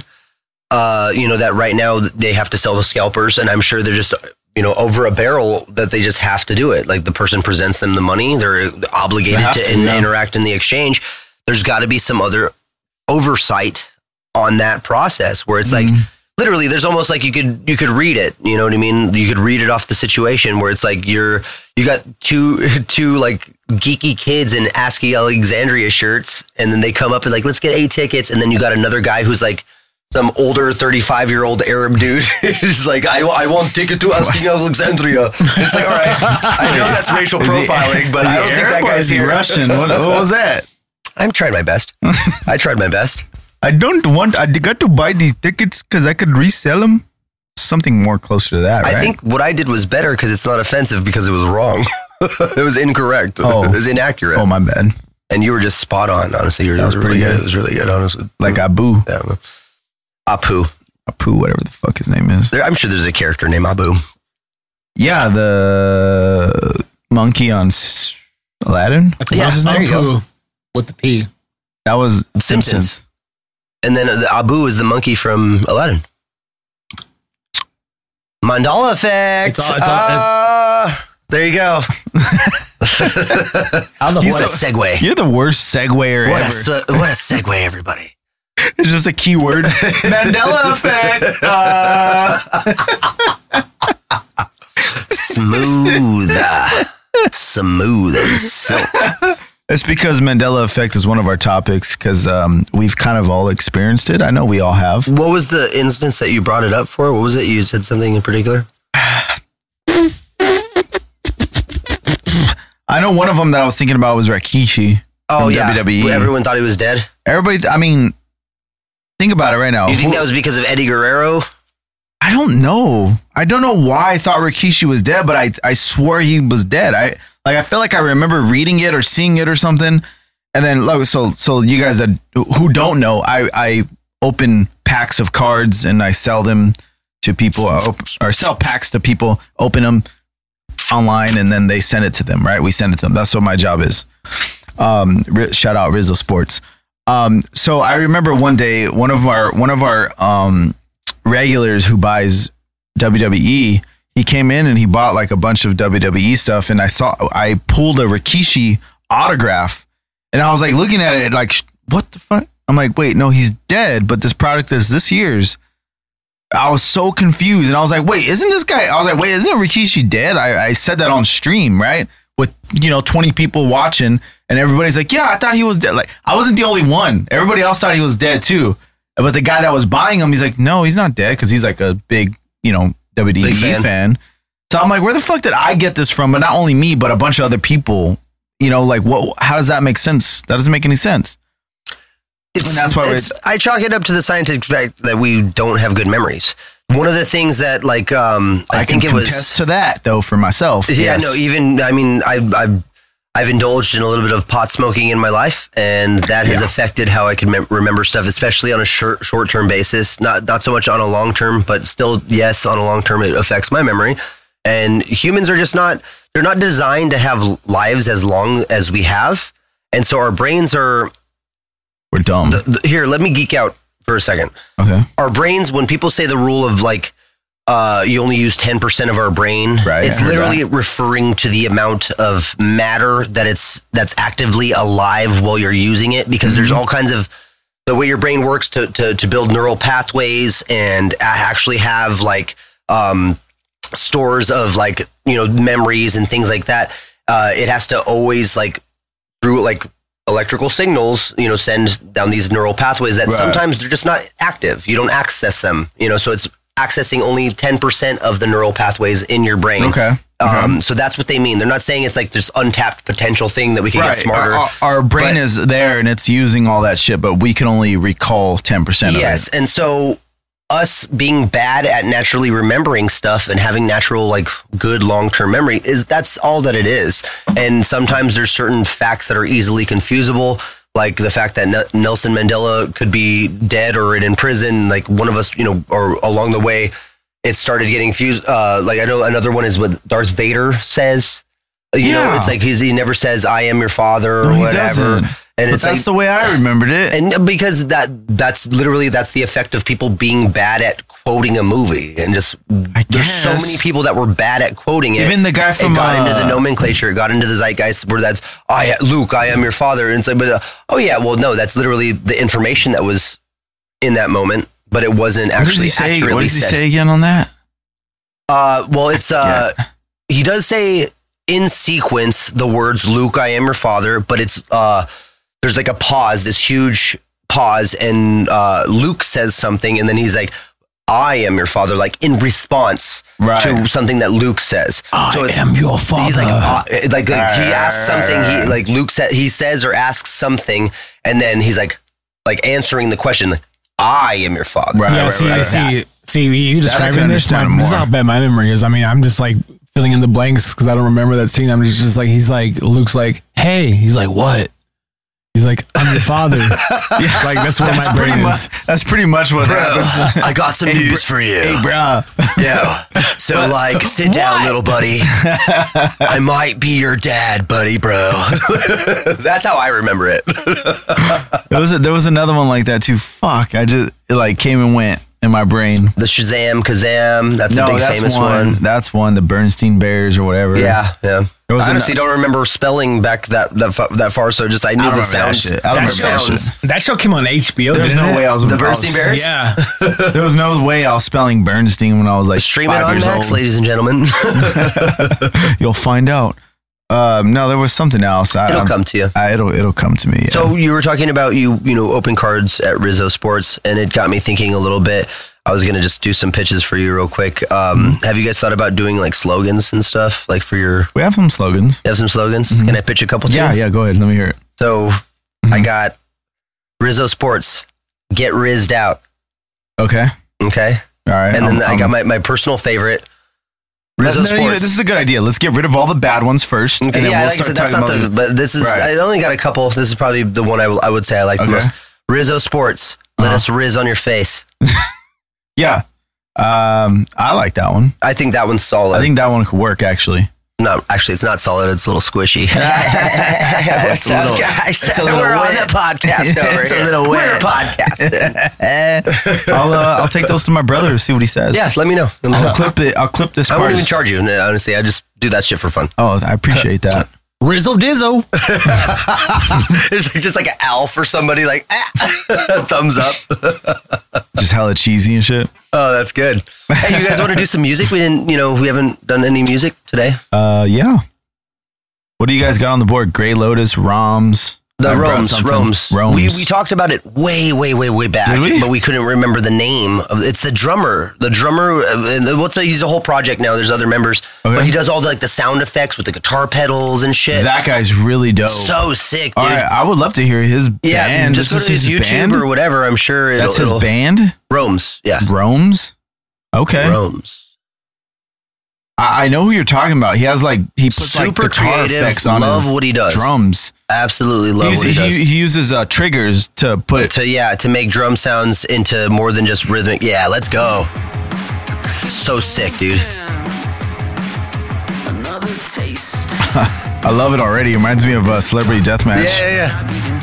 S4: you know, that right now they have to sell to scalpers, and I'm sure they're just, you know, over a barrel that they just have to do it. Like the person presents them the money, they're obligated to interact in the exchange. There's got to be some other oversight on that process where it's like literally there's almost like you could read it. You know what I mean? You could read it off the situation where it's like you got two like geeky kids in ASCII Alexandria shirts, and then they come up and like, let's get 8 tickets, and then you got another guy who's like some older 35-year-old Arab dude. He's like, I want ticket to ASCII Alexandria. It's like, all right, I know that's racial profiling, but I don't think that guy's here.
S5: Russian. What was that?
S4: I'm trying my best. I tried my best.
S5: I got to buy the tickets because I could resell them. Something more closer to that, right?
S4: I think what I did was better because it's not offensive because it was wrong. It was incorrect. Oh. It was inaccurate.
S5: Oh, my bad.
S4: And you were just spot on, honestly. That was really good. It was really good, honestly.
S5: Like Abu.
S4: Yeah. Apu,
S5: whatever the fuck his name is.
S4: I'm sure there's a character named Abu.
S5: Yeah, the monkey on Aladdin.
S7: What was his name? Apu with the P.
S5: That was Simpsons.
S4: And then Abu is the monkey from Aladdin. Mandela effect. There you go. What a segue.
S5: You're the worst seguer ever.
S4: What a segue, everybody.
S5: It's just a keyword. Mandela effect.
S4: Smooth as silk.
S5: It's because Mandela effect is one of our topics because we've kind of all experienced it. I know we all have.
S4: What was the instance that you brought it up for? What was it? You said something in particular?
S5: I know one of them that I was thinking about was Rikishi.
S4: Oh, yeah. WWE. Everyone thought he was dead?
S5: I mean, think about it right now.
S4: You think that was because of Eddie Guerrero?
S5: I don't know. I don't know why I thought Rikishi was dead, but I swore he was dead. I feel like I remember reading it or seeing it or something. And then, so you guys who don't know, I open packs of cards and I sell them to people or sell packs to people, open them online, and then they send it to them, right? We send it to them. That's what my job is. Shout out Rizzo Sports. So I remember one day one of our regulars who buys WWE, he came in and he bought like a bunch of WWE stuff, and I pulled a Rikishi autograph, and I was like looking at it like, what the fuck? I'm like, wait, no, he's dead, but this product is this year's. I was so confused, and I was like, wait, isn't this guy? I was like, wait, isn't Rikishi dead? I said that on stream, right? With 20 people watching, and everybody's like, yeah, I thought he was dead. Like, I wasn't the only one. Everybody else thought he was dead too. But the guy that was buying him, he's like, no, he's not dead, because he's like a big, WWE fan. So I'm like, where the fuck did I get this from? But not only me, but a bunch of other people. Like, what? How does that make sense? That doesn't make any sense. And that's why
S4: I chalk it up to the scientific fact that we don't have good memories. One of the things that, like, I think it was
S5: contest to that though for myself.
S4: Yeah,
S5: yes.
S4: no, even I've indulged in a little bit of pot smoking in my life, and that has affected how I can remember stuff, especially on a short-term basis. Not so much on a long term, but still, yes, on a long term, it affects my memory. And humans are just they're not designed to have lives as long as we have, and so our brains are.
S5: We're dumb.
S4: Here, let me geek out for a second.
S5: Okay.
S4: Our brains, when people say the rule of like, you only use 10% of our brain,
S5: right,
S4: it's literally referring to the amount of matter that's actively alive while you're using it, because there's all kinds of, the way your brain works to build neural pathways and actually have like stores of like, memories and things like that. It has to always like through like electrical signals, send down these neural pathways that sometimes they're just not active. You don't access them, so it's accessing only 10% of the neural pathways in your brain.
S5: Okay.
S4: So that's what they mean. They're not saying it's like this untapped potential thing that we can get smarter.
S5: Our brain is there and it's using all that shit, but we can only recall 10% of it.
S4: Yes. And so us being bad at naturally remembering stuff and having natural, like, good long-term memory that's all that it is. And sometimes there's certain facts that are easily confusable, like the fact that Nelson Mandela could be dead or in prison. Like, one of us, or along the way, it started getting fused. Like, I know another one is what Darth Vader says. It's like he never says, "I am your father" or whatever. And
S5: but that's the way I remembered it.
S4: And because that's the effect of people being bad at quoting a movie, and just there's so many people that were bad at quoting it.
S5: Even the guy from
S4: it got into the nomenclature, it got into the zeitgeist where that's Luke, I am your father, and it's like, but no, that's literally the information that was in that moment, but it wasn't actually accurately said.
S5: What does he say again on that?
S4: Well, it's he does say in sequence the words "Luke, I am your father," but it's there's like a pause, this huge pause, and Luke says something, and then he's like, "I am your father," like in response to something that Luke says.
S6: I am your father.
S4: He's like he asks something. Luke says or asks something, and then he's like answering the question, like, "I am your father."
S7: See, you describing this. This is how bad my memory is. I mean, I'm just like filling in the blanks because I don't remember that scene. I'm just like, Luke's like, "Hey," he's like, "What?" He's like, "I'm your father." Like, that's where my brain is.
S5: That's pretty much what happens.
S4: I got some news for you.
S5: Hey, bro.
S4: Yeah. So, sit down, little buddy. I might be your dad, buddy, bro. That's how I remember it.
S5: There was another one like that too. Fuck. It came and went in my brain.
S4: The Shazam, Kazam. That's a big famous one.
S5: That's one. The Bernstein Bears or whatever.
S4: Yeah. I honestly don't remember spelling back that far, so I knew the sounds.
S7: That show came on HBO.
S5: There's no way I was
S4: the Bernstein Bears.
S7: Yeah,
S5: there was no way I was spelling Bernstein when I was like
S4: stream it on Max, ladies and gentlemen.
S5: You'll find out. No, there was something else.
S4: It'll come to you.
S5: It'll come to me. Yeah.
S4: So you were talking about you open cards at Rizzo Sports, and it got me thinking a little bit. I was gonna just do some pitches for you real quick. Have you guys thought about doing like slogans and stuff, like for your?
S5: We have some slogans.
S4: You have some slogans. Can I pitch a couple?
S5: Yeah. Go ahead. Let me hear it.
S4: So I got Rizzo Sports. Get rizzed out.
S5: Okay.
S4: All right. And then I got my personal favorite. Rizzo Sports.
S5: This is a good idea. Let's get rid of all the bad ones first.
S4: Okay,
S5: and then we'll start
S4: that's not but this is. Right. I only got a couple. This is probably the one I would say I like the most. Rizzo Sports. Let us rizz on your face.
S5: Yeah. I like that one.
S4: I think that one's solid.
S5: I think that one could work, actually.
S4: No, actually, it's not solid. It's a little squishy.
S5: What's
S4: up, guys?
S5: It's a little
S4: We're on
S5: wet.
S4: the podcast over
S5: It's a
S4: here.
S5: little
S4: We're
S5: wet.
S4: podcasting.
S5: I'll take those to my brother to see what he says.
S4: Yes, let me know.
S5: I'll clip this
S4: I
S5: part.
S4: won't even charge you. Honestly, I just do that shit for fun.
S5: Oh, I appreciate that.
S7: Rizzle Dizzo.
S4: It's just like an Alf or somebody like thumbs up.
S5: Just hella cheesy and shit.
S4: Oh, that's good. Hey, you guys want to do some music? We haven't done any music today.
S5: Yeah. What do you guys got on the board? Grey Lotus, Roms.
S4: The
S5: I brought
S4: Roms.
S5: something.
S4: We talked about it way back,
S5: Did we?
S4: but we couldn't remember the name. It's the drummer. He's a whole project now. There's other members,
S5: Okay.
S4: but he does all the sound effects with the guitar pedals and shit.
S5: That guy's really dope.
S4: So sick, dude.
S5: All right, I would love to hear his
S4: Yeah,
S5: band.
S4: just go
S5: This
S4: to
S5: is
S4: his YouTube
S5: band?
S4: or whatever. I'm sure
S5: That's his
S4: it'll
S5: band?
S4: Roms. Yeah,
S5: Roms? Okay.
S4: Roms.
S5: I know who you're talking about. He has he puts
S4: Super
S5: guitar
S4: creative.
S5: effects on
S4: Love
S5: his
S4: what he does.
S5: drums.
S4: Absolutely love what he does.
S5: He uses triggers to put.
S4: To make drum sounds into more than just rhythmic. Yeah, let's go. So sick, dude.
S5: I love it already. It reminds me of Celebrity Deathmatch.
S4: Yeah.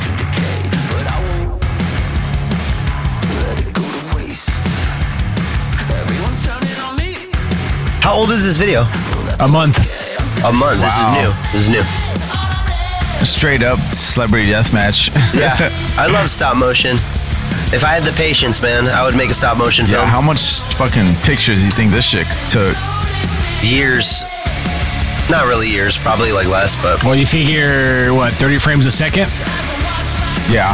S4: How old is this video?
S7: A month.
S4: A month.
S5: Wow.
S4: This is new.
S5: Straight up Celebrity Deathmatch.
S4: Yeah. I love stop motion. If I had the patience, man, I would make a stop motion film.
S5: Yeah, how much fucking pictures do you think this shit took?
S4: Years. Not really years, probably less, but
S7: Well, you figure, 30 frames a second?
S5: Yeah.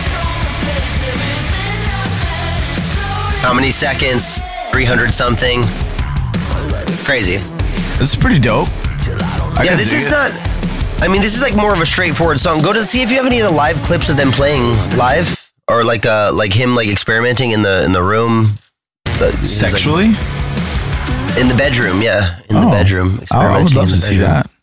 S4: how many seconds? 300 something. Crazy.
S5: This is pretty dope.
S4: Yeah, this is not. I mean, this is more of a straightforward song. Go to see if you have any of the live clips of them playing live, or like him experimenting in the room. He's,
S5: Sexually?
S4: in the bedroom, yeah, in the bedroom.
S5: I would
S4: Experimenting
S5: love
S4: in
S5: to
S4: the
S5: see
S4: bedroom.
S5: that.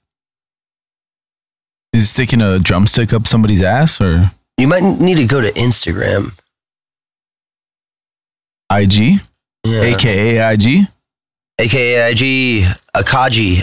S5: Is he sticking a drumstick up somebody's ass or
S4: You might need to go to Instagram.
S5: IG?
S4: Yeah.
S5: AKA IG?
S4: AKA IG Akagi.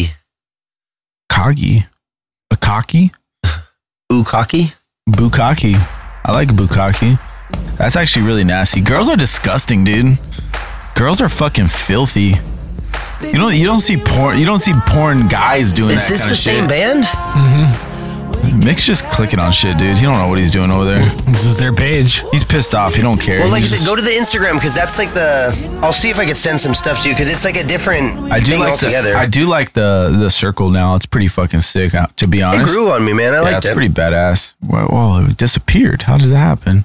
S5: Kagi? Akaki?
S4: Ukaki?
S5: Bukkake. I like bukkake. That's actually really nasty. Girls are disgusting, dude. Girls are fucking filthy. You don't see porn. You don't see porn guys doing
S4: Is
S5: that
S4: this
S5: kind
S4: the
S5: of shit.
S4: same band?
S5: Mick's just clicking on shit, dude. He don't know what he's doing over there.
S7: This is their page.
S5: He's pissed off. He don't care.
S4: Well, like I
S5: He's
S4: said,
S5: just-
S4: go to the Instagram because that's I'll see if I could send some stuff to you because it's a different
S5: I do
S4: thing
S5: like
S4: altogether.
S5: I do like the circle now. It's pretty fucking sick. To be
S4: It
S5: honest,
S4: grew on me, man. I
S5: yeah,
S4: liked
S5: it's
S4: it.
S5: pretty badass. Well, it disappeared. How did that happen?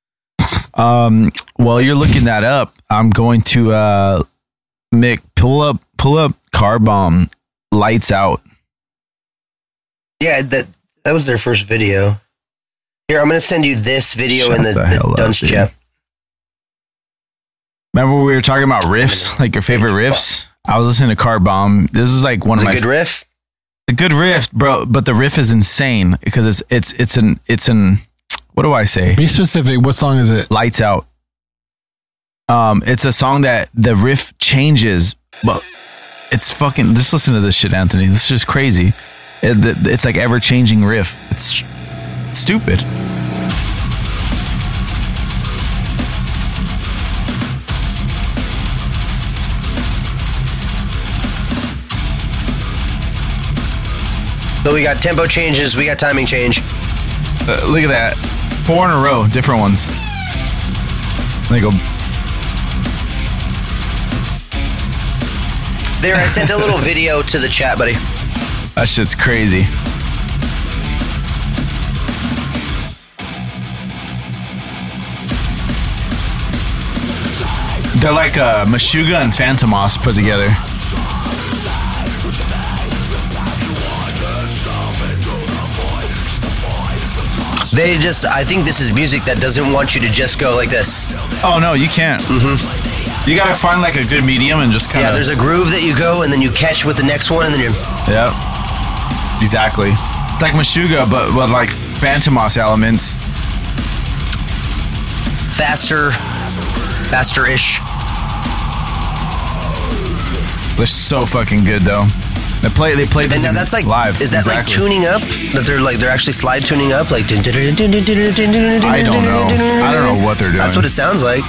S5: While you're looking that up, I'm going to Mick pull up Car Bomb Lights Out.
S4: Yeah, that was their first video. Here, I'm going to send you this video
S5: Shut
S4: in the
S5: hell up,
S4: Dunce
S5: dude.
S4: chat.
S5: Remember when we were talking about riffs, like your favorite riffs? I was listening to Car Bomb. This is like one
S4: It's
S5: of
S4: a
S5: my
S4: good riff.
S5: a good riff, bro. But the riff is insane because it's an what do I say?
S7: Be specific. What song is it?
S5: Lights Out. It's a song that the riff changes, but it's fucking. Just listen to this shit, Anthony. This is just crazy. It's like ever changing riff. It's stupid.
S4: So we got tempo changes, we got timing change.
S5: Look at that. 4 in a row, different ones. They go.
S4: There, I sent a little video to the chat, buddy.
S5: That shit's crazy. They're like Meshuggah and Phantomos put together.
S4: I think this is music that doesn't want you to just go like this.
S5: Oh no, you can't. You gotta find like a good medium and just kind of.
S4: Yeah, there's a groove that you go and then you catch with the next one and then you're.
S5: Yep. Exactly. It's like Meshuggah, but with like Phantomos elements.
S4: Faster-ish.
S5: They're so fucking good though. They play this
S4: And now that's like
S5: live.
S4: Is that like tuning up? That they're actually slide tuning up? Like
S5: I don't know. I don't know what they're doing.
S4: That's what it sounds like.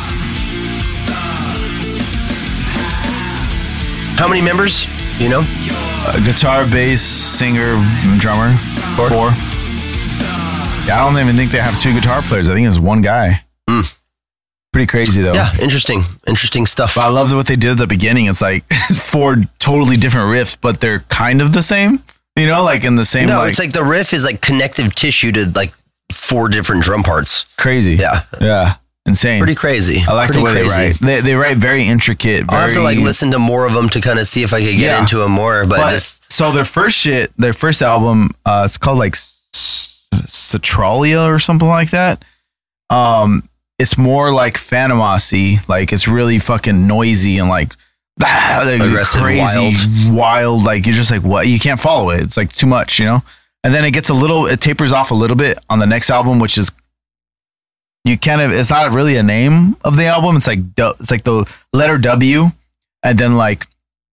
S4: How many members? You know?
S5: Guitar, bass, singer, drummer. Four. Yeah, I don't even think they have two guitar players. I think it's one guy. Pretty crazy though.
S4: Yeah, interesting stuff.
S5: But I love what they did at the beginning. It's like 4 totally different riffs, but they're kind of the same. You know, like in the same.
S4: No, it's like the riff is like connective tissue to like 4 different drum parts.
S5: Crazy. Yeah. Insane.
S4: Pretty crazy.
S5: I like the way they write. They write very intricate.
S4: I'll have to like listen to more of them to kind of see if I could get into them more. But
S5: so their first album, it's called like Citralia or something like that. It's more like Phantomosy. Like it's really fucking noisy and like
S4: aggressive,
S5: crazy, wild. Like you're just like, what? You can't follow it. It's like too much, you know? And then it tapers off a little bit on the next album, which is it's not really a name of the album. It's like the letter W and then like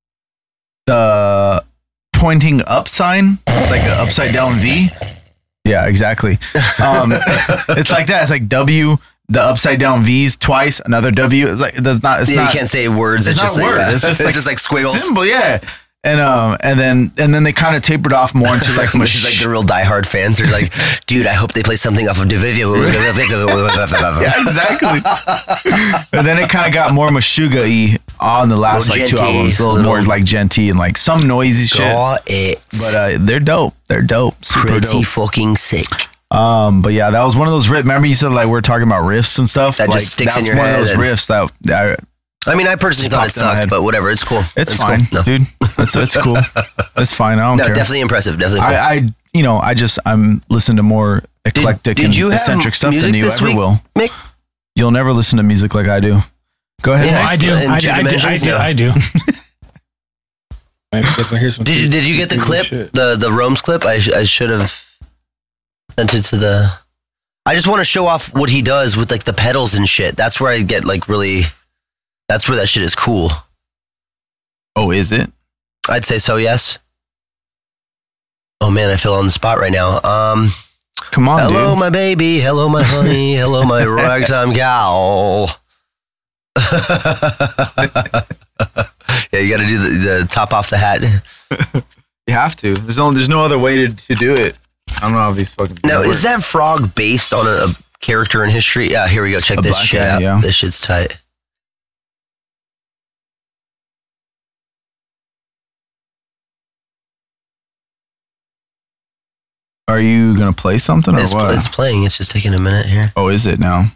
S5: the pointing up sign, like an upside down V. Yeah, exactly. It's like that. It's like W, the upside down V's twice, another W. It's like it does not. It's not.
S4: You can't say words. It's just
S5: not
S4: like
S5: words. It's just like
S4: squiggles.
S5: Symbol, yeah. And then they kind of tapered off more into like
S4: She's like the real diehard fans are like, dude, I hope they play something off of Divivio.
S5: Yeah, exactly. And then it kind of got more Meshuggah-y on the last like 2 albums, a little more like genty and like some noisy shit. But they're dope. They're dope. Super
S4: pretty
S5: dope.
S4: fucking sick.
S5: But yeah, that was one of those riffs. Remember you said like we're talking about riffs and stuff
S4: that
S5: like,
S4: just sticks in your
S5: head.
S4: head.
S5: That's one of those riffs that.
S4: I mean, I personally thought it sucked, but whatever. It's cool.
S5: It's fine,
S4: cool. No.
S5: dude. It's cool. It's fine. I don't care.
S4: Definitely impressive. Definitely cool.
S5: I'm listening to more eclectic and eccentric stuff than you ever will. Mick? You'll never listen to music like I do. Go ahead.
S7: Yeah,
S5: Mick.
S7: I do.
S4: Did you get the clip? The Rome's clip? I should have sent it to the. I just want to show off what he does with like the pedals and shit. That's where I get like really. That's where that shit is cool.
S5: Oh, is it?
S4: I'd say so, yes. Oh man, I feel on the spot right now.
S5: Come on,
S4: hello,
S5: dude.
S4: my baby. Hello, my honey. Hello, my ragtime gal. Yeah, you got to do the top off the hat.
S5: You have to. There's no other way to do it. I don't know how these fucking.
S4: Now, is that frog based on a character in history? Yeah, here we go. Check this shit out. Yeah. This shit's tight.
S5: Are you going to play something or what?
S4: It's playing. It's just taking a minute here.
S5: Oh, is it now?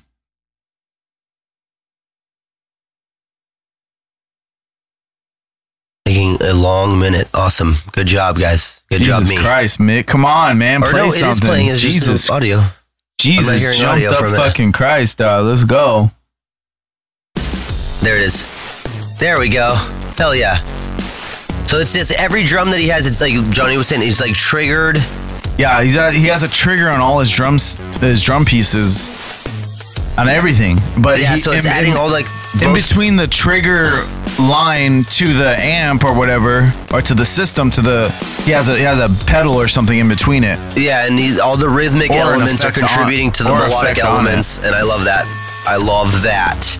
S4: Taking a long minute. Awesome. Good job, guys. Good job, me.
S5: Jesus Christ, Mick. Come on, man. Play something.
S4: It is playing. It's just audio.
S5: Jesus, jumped up fucking Christ. Let's go.
S4: There it is. There we go. Hell yeah. So it's just every drum that he has, it's like Johnny was saying, he's like triggered.
S5: Yeah, he has a trigger on all his drum pieces, on everything. But
S4: yeah, so it's adding all like
S5: in between the trigger line to the amp or whatever, or to the system he has a pedal or something in between it.
S4: Yeah, and all the rhythmic elements are contributing to the melodic elements, and I love that. I love that.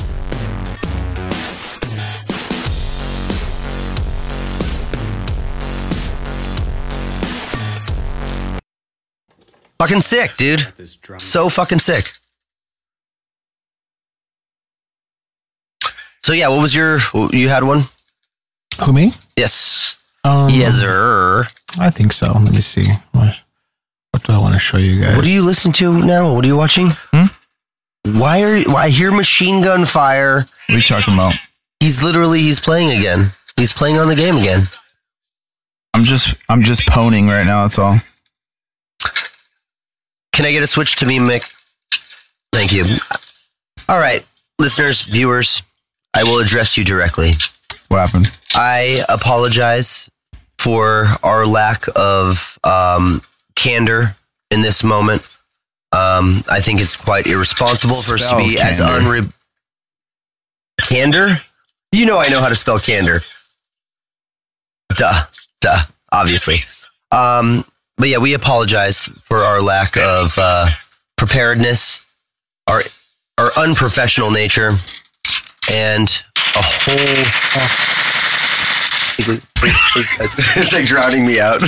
S4: Fucking sick, dude. So fucking sick. So yeah, what was you had one?
S7: Who, me?
S4: Yes. Yes, sir.
S7: I think so. Let me see. What do I want to show you guys?
S4: What are you listening to now? What are you watching? Why I hear Machine Gun Fire.
S5: What are you talking about?
S4: He's playing again. He's playing on the game again.
S5: I'm just poning right now, that's all.
S4: Can I get a switch to me, Mick? Thank you. All right, listeners, viewers, I will address you directly.
S5: What happened?
S4: I apologize for our lack of candor in this moment. I think it's quite irresponsible for us to be as candor? You know I know how to spell candor. Duh. obviously. But yeah, we apologize for our lack of preparedness, our unprofessional nature, and a whole... It's like drowning me out.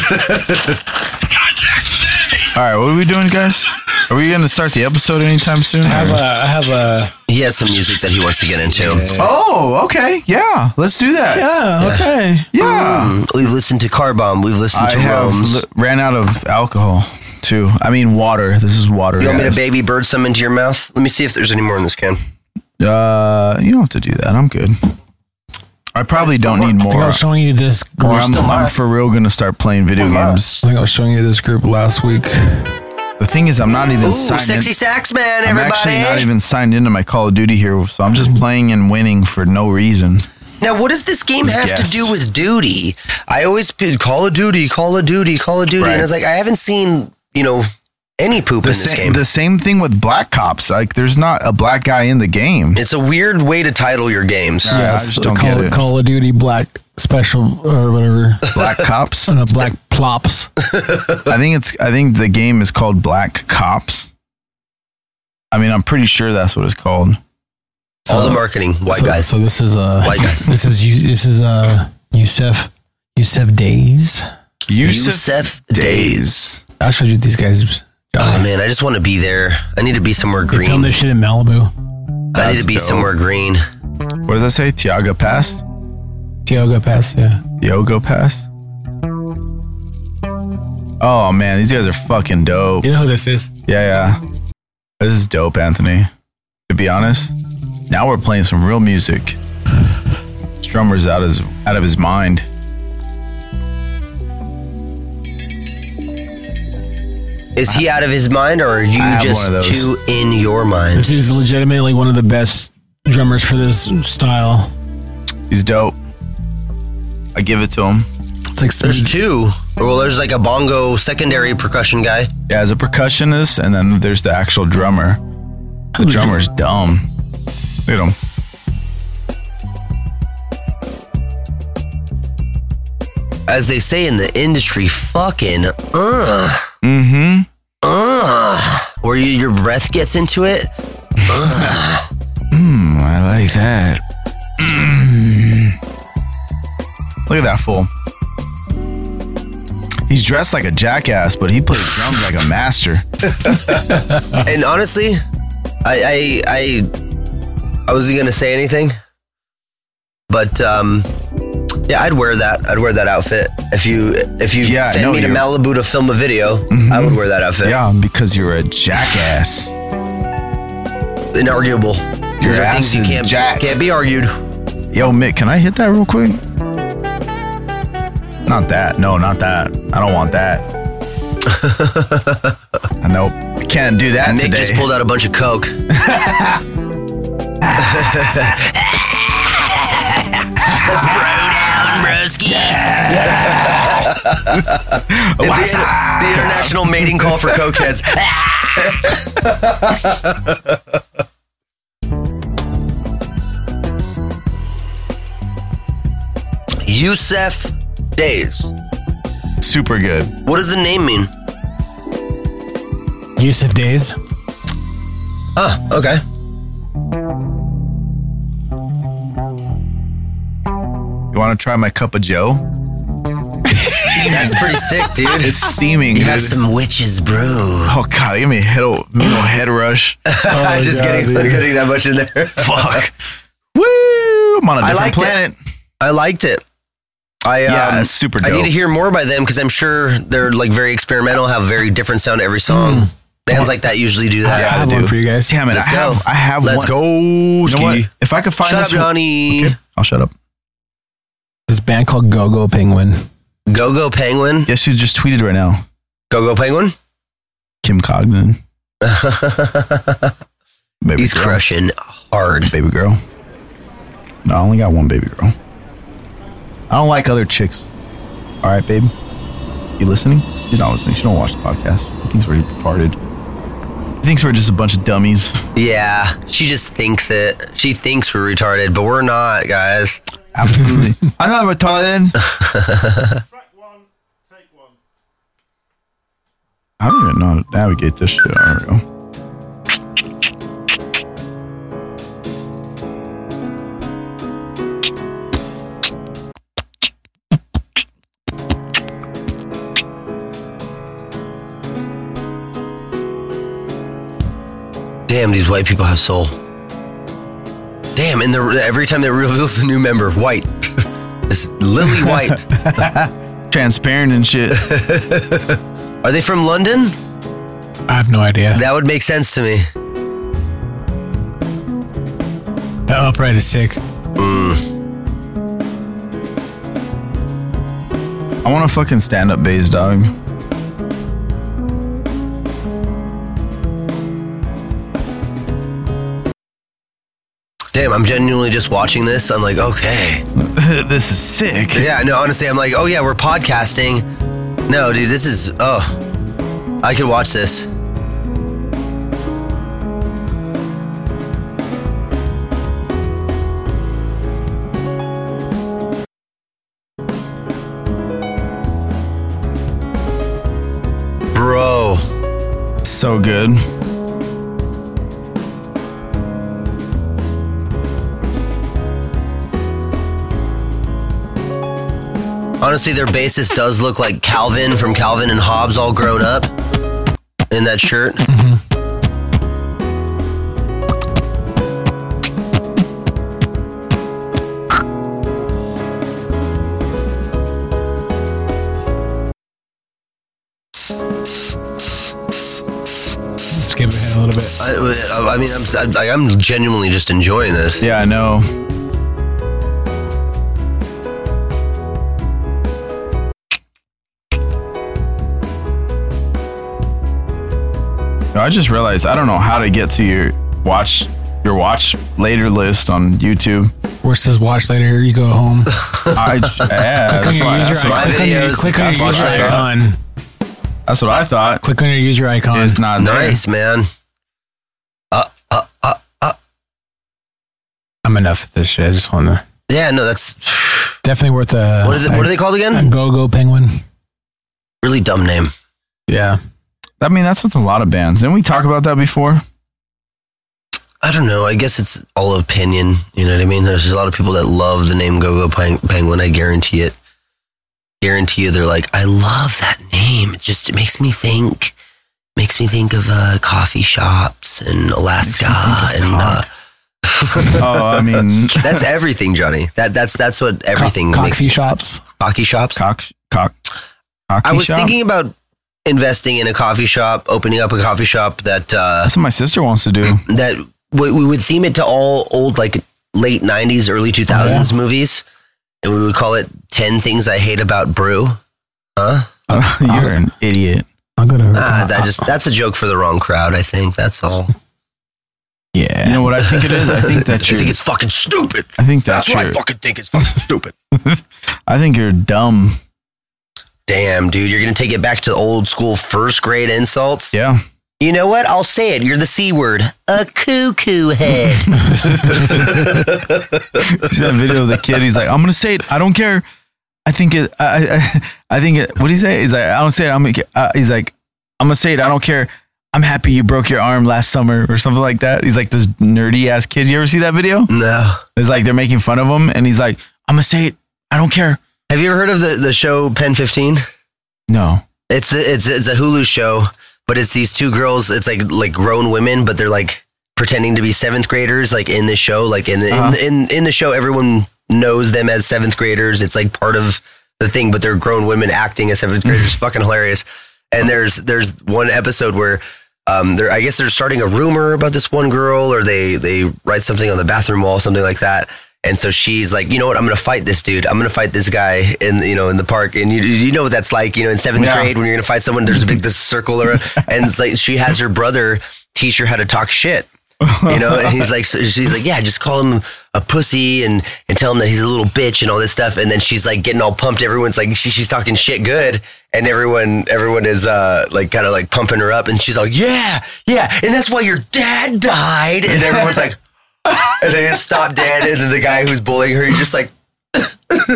S5: All right, what are we doing, guys? Are we going to start the episode anytime soon?
S7: I have a.
S4: He has some music that he wants to get into.
S5: Oh, okay. Yeah, let's do that.
S7: Yeah. Okay.
S5: Yeah.
S4: We've listened to Car Bomb. We've listened to
S5: I have
S4: Rome's.
S5: ran out of alcohol, too. I mean, water. This is water.
S4: You want me
S5: guys.
S4: to baby bird some into your mouth? Let me see if there's any more in this can.
S5: You don't have to do that. I'm good. I probably don't need
S7: I think I
S5: more.
S7: was showing you this group.
S5: Or I'm for real going to start playing video games.
S7: I think I was showing you this group last week.
S5: The thing is, I'm not even
S4: Ooh,
S5: signed
S4: sexy
S5: in.
S4: sax man,
S5: I'm
S4: everybody.
S5: actually not even signed into my Call of Duty here, so I'm just playing and winning for no reason.
S4: Now, what does this game
S5: Let's
S4: have
S5: guess.
S4: to do with duty? I always Call of Duty, Call of Duty, Call of Duty,
S5: Right.
S4: and it's like I haven't seen any poop in this game.
S5: The same thing with Black Ops. Like, there's not a black guy in the game.
S4: It's a weird way to title your games.
S5: Yeah. I just don't get it.
S7: Call of Duty Black Special or whatever.
S5: Black Cops.
S7: No, Black Plops.
S5: I think the game is called Black Cops. I mean, I'm pretty sure that's what it's called.
S4: All the marketing, white guys.
S7: So this is
S4: White guys.
S7: This is Yusef Days.
S4: Yusef Days.
S7: I showed you these guys.
S4: Oh man, I just want to be there. I need to be somewhere
S7: They filmed
S4: green.
S7: this shit in Malibu.
S4: I need to
S5: That's
S4: be
S5: dope.
S4: somewhere green.
S5: What does that say? Tiaga Pass?
S7: Tioga Pass, yeah.
S5: Tioga Pass? Oh man, these guys are fucking dope.
S7: You know who this is?
S5: Yeah. This is dope, Anthony. To be honest, now we're playing some real music. This drummer's out of his mind.
S4: Is he out of his mind, or are you
S5: I have
S4: just
S5: one of those.
S4: too in your mind?
S7: This is legitimately one of the best drummers for this style.
S5: He's dope. I give it to him.
S7: It's like
S4: There's two. Well, there's like a bongo secondary percussion guy.
S5: Yeah, as a percussionist, and then there's the actual drummer. The drummer's dumb. Look at him.
S4: As they say in the industry, fucking
S5: Mm-hmm.
S4: where your breath gets into it.
S5: I like that. Look at that fool. He's dressed like a jackass, but he plays drums like a master.
S4: And honestly, I wasn't gonna say anything, but yeah, I'd wear that. I'd wear that outfit if you
S5: Yeah,
S4: send
S5: no,
S4: me to
S5: you're-
S4: Malibu to film a video. I would wear that outfit.
S5: Yeah, because you're a jackass.
S4: Inarguable. These
S5: Your
S4: are things
S5: ass
S4: you
S5: is
S4: can't
S5: jacked.
S4: be argued.
S5: Yo, Mick, can I hit that real quick? Not that. No, not that. I don't want that. Nope. I can't do that
S4: Nick
S5: today.
S4: just pulled out a bunch of coke. Let's bro down, broski.
S5: What's
S4: The international mating call for cokeheads. Yusef Days.
S5: Super good.
S4: What does the name mean?
S7: Yusef Days.
S4: Ah, okay.
S5: You want to try my cup of Joe?
S4: That's pretty sick, dude.
S5: It's steaming.
S4: You have
S5: dude.
S4: some witch's brew.
S5: Oh god, give me a head rush.
S4: Just getting that much in there.
S5: Fuck. Woo! I'm on a different
S4: liked it.
S5: planet.
S4: I liked it.
S5: Yeah, it's super
S4: I
S5: dope.
S4: need to hear more by them because I'm sure they're like very experimental, have very different sound to every song. Bands like that usually do that.
S7: I have one for you guys.
S5: Damn it!
S4: Let's
S5: I
S4: go.
S5: have
S4: Let's
S5: one.
S4: go,
S5: You know what?
S4: Ski.
S5: If I could find
S4: Shut up,
S5: this one-
S4: Johnny.
S5: Okay, I'll shut up.
S7: This band called Go Go Penguin.
S4: Go Go Penguin.
S5: Guess who just tweeted right now?
S4: Go Go Penguin.
S5: Kim Cogden. Baby
S4: He's
S5: girl.
S4: crushing hard.
S5: Baby girl. No, I only got one baby girl. I don't like other chicks. All right, babe. You listening? She's not listening. She don't watch the podcast. She thinks we're retarded. She thinks we're just a bunch of dummies.
S4: Yeah, she just thinks it. She thinks we're retarded, but we're not, guys.
S5: Absolutely. I'm not retarded. I don't even know how to navigate this shit. There we go.
S4: Damn, these white people have soul. Damn, and every time they reveals a new member, white. It's Lily White.
S5: Transparent and shit.
S4: Are they from London?
S7: I have no idea.
S4: That would make sense to me.
S7: The upright is sick.
S5: I want to fucking stand up bass, dog.
S4: Damn, I'm genuinely just watching this. I'm like, okay.
S5: This is sick.
S4: Yeah, no, honestly, I'm like, oh yeah, we're podcasting. No, dude, this is, I could watch this. Bro.
S5: So good.
S4: Honestly, their bassist does look like Calvin from Calvin and Hobbes all grown up in that shirt.
S7: Skip ahead a little bit.
S4: I mean, I'm genuinely just enjoying this.
S5: Yeah, I know. I just realized I don't know how to get to your watch later list on YouTube.
S7: Where it says watch later, you go home.
S5: Click on your user icon.
S7: Click on your user icon.
S5: That's what I thought.
S7: Click on your user icon.
S5: It's not
S4: nice, man.
S7: I'm enough of this shit. I just want to.
S4: Yeah, no, that's
S7: definitely worth a.
S4: What are they called again?
S7: A Go-Go Penguin.
S4: Really dumb name.
S7: Yeah.
S5: I mean, that's with a lot of bands. Didn't we talk about that before?
S4: I don't know. I guess it's all opinion. You know what I mean? There's a lot of people that love the name Go-Go Penguin. I guarantee it. Guarantee you they're like, I love that name. It makes me think of coffee shops in Alaska and
S5: I mean
S4: that's everything, Johnny. That's what everything makes.
S7: Coffee shops.
S4: Coffee shops.
S5: I
S4: was thinking about investing in a coffee shop, opening up a coffee shop that
S5: that's what my sister wants to do.
S4: That we would theme it to all old, like late 90s, early 2000s movies. And we would call it 10 Things I Hate About Brew. Huh?
S5: You're an idiot.
S7: I'm gonna.
S4: That's a joke for the wrong crowd, I think. That's all.
S5: Yeah. You know what I think it is? I think that
S4: I think it's fucking stupid.
S5: I think that's
S4: what I fucking think. It's fucking stupid.
S5: I think you're dumb.
S4: Damn, dude. You're going to take it back to old school first grade insults?
S5: Yeah.
S4: You know what? I'll say it. You're the C word. A cuckoo head.
S5: See that video of the kid? He's like, I'm going to say it. I don't care. I think it. I think it. What did he say? He's like, I don't say it. He's like, I'm going to say it. I don't care. I'm happy you broke your arm last summer or something like that. He's like this nerdy ass kid. You ever see that video?
S4: No.
S5: It's like they're making fun of him and he's like, I'm going to say it. I don't care.
S4: Have you ever heard of the show Pen 15?
S5: No.
S4: It's a Hulu show, but it's these two girls. It's like grown women, but they're like pretending to be seventh graders, like in the show. Like in the show, everyone knows them as seventh graders. It's like part of the thing, but they're grown women acting as seventh graders. Fucking hilarious. And there's one episode where I guess they're starting a rumor about this one girl, or they write something on the bathroom wall, something like that. And so she's like, you know what? I'm going to fight this dude. I'm going to fight this guy in the park. And you know what that's like, in seventh grade when you're going to fight someone, there's this circle around, and it's like she has her brother teach her how to talk shit. And he's like, she's like, yeah, just call him a pussy and tell him that he's a little bitch and all this stuff. And then she's like getting all pumped. Everyone's like, she's talking shit good. And everyone is like kind of like pumping her up. And she's like, yeah. And that's why your dad died. And everyone's like, and they just stop dead. And then the guy who's bullying her, he just like, he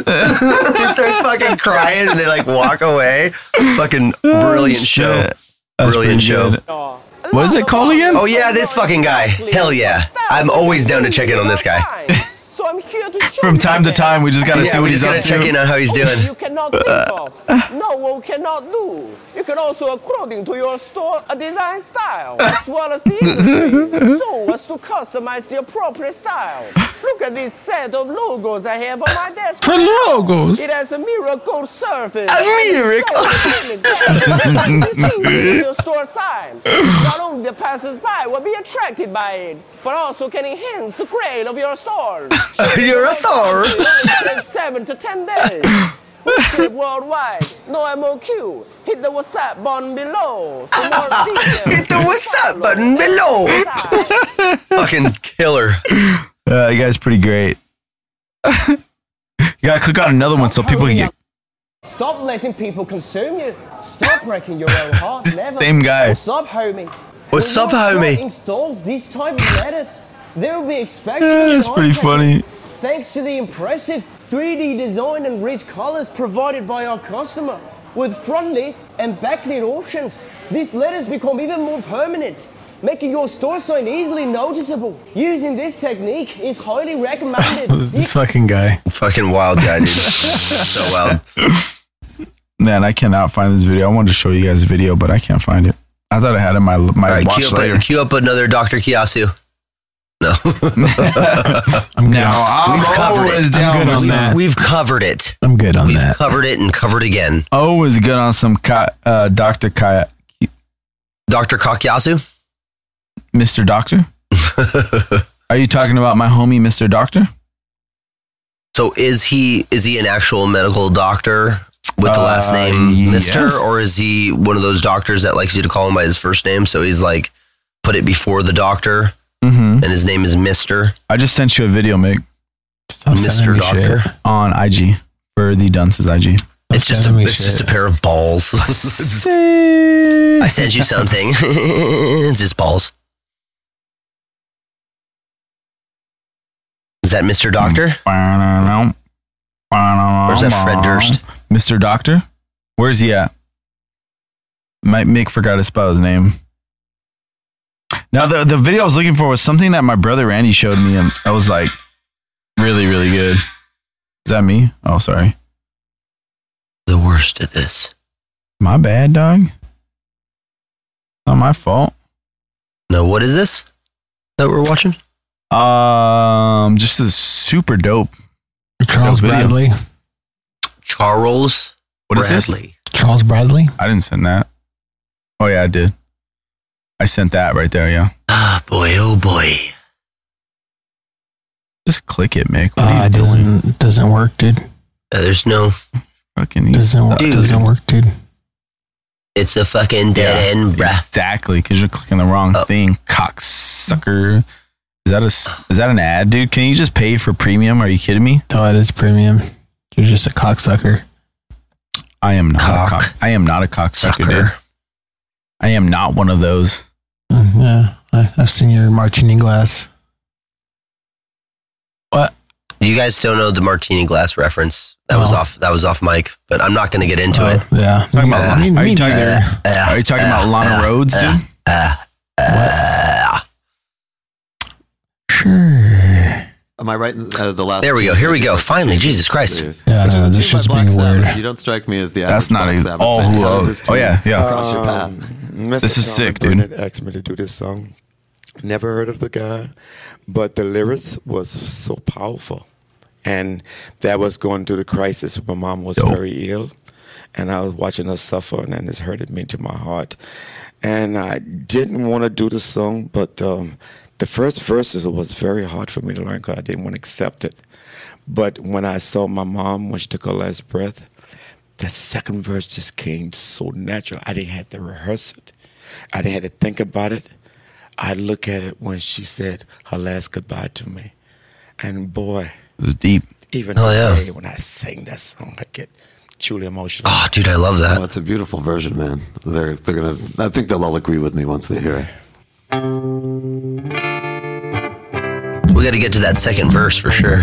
S4: starts fucking crying and they like walk away. Fucking brilliant show.
S5: That's
S4: Brilliant
S5: pretty
S4: show.
S5: good. What is it called again?
S4: Oh yeah, this fucking guy. Hell yeah. I'm always down to check in on this guy.
S8: So I'm here to show
S5: From
S8: you
S5: time to
S8: that
S5: time, we just gotta see
S4: Yeah,
S5: what
S4: we
S5: he's
S4: just
S5: up
S4: gotta check in
S5: to.
S4: on how he's doing.
S8: you cannot think of. No one cannot do. You can also, according to your store, a design style, as well as the industry, so as to customize the appropriate style. Look at this set of logos I have on my desk.
S5: For logos.
S8: It has a mirror coat surface.
S4: A miracle.
S8: Your store sign. Not only the passers-by will be attracted by it, but also can enhance the grade of your store.
S4: You're a star.
S8: In 7 to 10 days. We ship worldwide. No MOQ. Hit the WhatsApp button below. For more details.
S4: Hit the WhatsApp button below. Fucking killer.
S5: You guys pretty great. You gotta click on another one so people can get
S8: Stop letting people consume you. Stop breaking your own heart. Never.
S5: Same guy.
S8: What's up, homie?
S4: What's
S8: When
S4: up,
S8: your store
S4: homie?
S8: installs this type of lettuce, they will be expecting
S5: That's pretty funny.
S8: Thanks to the impressive 3D design and rich colors provided by our customer. With frontlit and backlit options, these letters become even more permanent, making your store sign easily noticeable. Using this technique is highly recommended.
S7: This fucking guy.
S4: Fucking wild guy, dude. So wild.
S5: Man, I cannot find this video. I wanted to show you guys a video, but I can't find it. I thought I had it in my
S4: All right,
S5: watch later.
S4: cue up another Dr. Kiyasu. No.
S7: I'm good.
S4: We've covered it.
S7: I'm good on that.
S4: We've covered it.
S7: I'm good on
S4: We've
S7: that.
S4: covered it and covered again.
S5: Oh, is good on some Dr. Kaya,
S4: Dr. Kakyasu?
S5: Mr. Doctor? Are you talking about my homie, Mr. Doctor?
S4: So is he an actual medical doctor with the last name Mister,
S5: yes.
S4: or is he one of those doctors that likes you to call him by his first name? So he's like put it before the doctor, and his name is Mister.
S5: I just sent you a video, Mick,
S7: Stop
S4: Mr.
S7: sending me
S4: Doctor.
S7: shit.
S5: on IG for the Dunce's IG.
S4: It's just
S7: sending me
S4: a
S7: shit.
S4: pair of balls. I sent you something. It's just balls. Is that Mr. Doctor? Where's that Fred Durst?
S5: Mr. Doctor? Where's he at? Mick forgot to spell his name. Now, the video I was looking for was something that my brother Randy showed me, and I was like, really, really good. Is that me? Oh, sorry.
S4: The worst at this.
S5: My bad, dog. Not my fault.
S4: No, what is this that we're watching?
S5: Just a super dope.
S7: Charles
S5: video.
S7: Bradley.
S4: Charles
S5: What is this?
S4: Bradley.
S7: Charles Bradley.
S5: I didn't send that. Oh yeah, I did. I sent that right there. Yeah.
S4: Ah, boy, oh boy.
S5: Just click it, Mick. What are you doing?
S7: Doesn't work, dude.
S4: There's no.
S5: Fucking
S7: Doesn't work, dude.
S4: It's a fucking dead end, bruh.
S5: Exactly, because you're clicking the wrong thing, cocksucker. Is that an ad, dude? Can you just pay for premium? Are you kidding me?
S7: Oh, it is premium. You're just a cocksucker.
S5: I am not. I am not a cocksucker, dude. I am not one of those.
S7: Yeah, I've seen your martini glass. What?
S4: You guys still know the martini glass reference. That was off mic, but I'm not going to get into it.
S7: Yeah.
S5: Are you talking about Lana Rhodes, dude?
S7: Sure.
S9: Am I right? The last.
S4: There we go. Here we go. Finally, Jesus Christ.
S7: Yeah, no, this is being weird.
S9: You don't strike me as the.
S5: That's not all who. Oh yeah, yeah.
S9: Cross your path.
S10: Mr.
S5: This is
S10: Tom
S5: sick, dude.
S10: Burnett asked me to do this song. Never heard of the guy, but the lyrics was so powerful, and that was going through the crisis. My mom was very ill, and I was watching her suffer, and this hurted me to my heart. And I didn't want to do the song, but the first verses was very hard for me to learn because I didn't want to accept it. But when I saw my mom when she took her last breath, the second verse just came so natural. I didn't have to rehearse it. I didn't have to think about it. I look at it when she said her last goodbye to me. And boy,
S5: it was deep.
S10: Even today, when I sing that song, I get truly emotional.
S4: Oh, dude, I love that.
S9: Oh, it's a beautiful version, man. They're gonna. I think they'll all agree with me once they hear it.
S4: We got to get to that second verse for sure.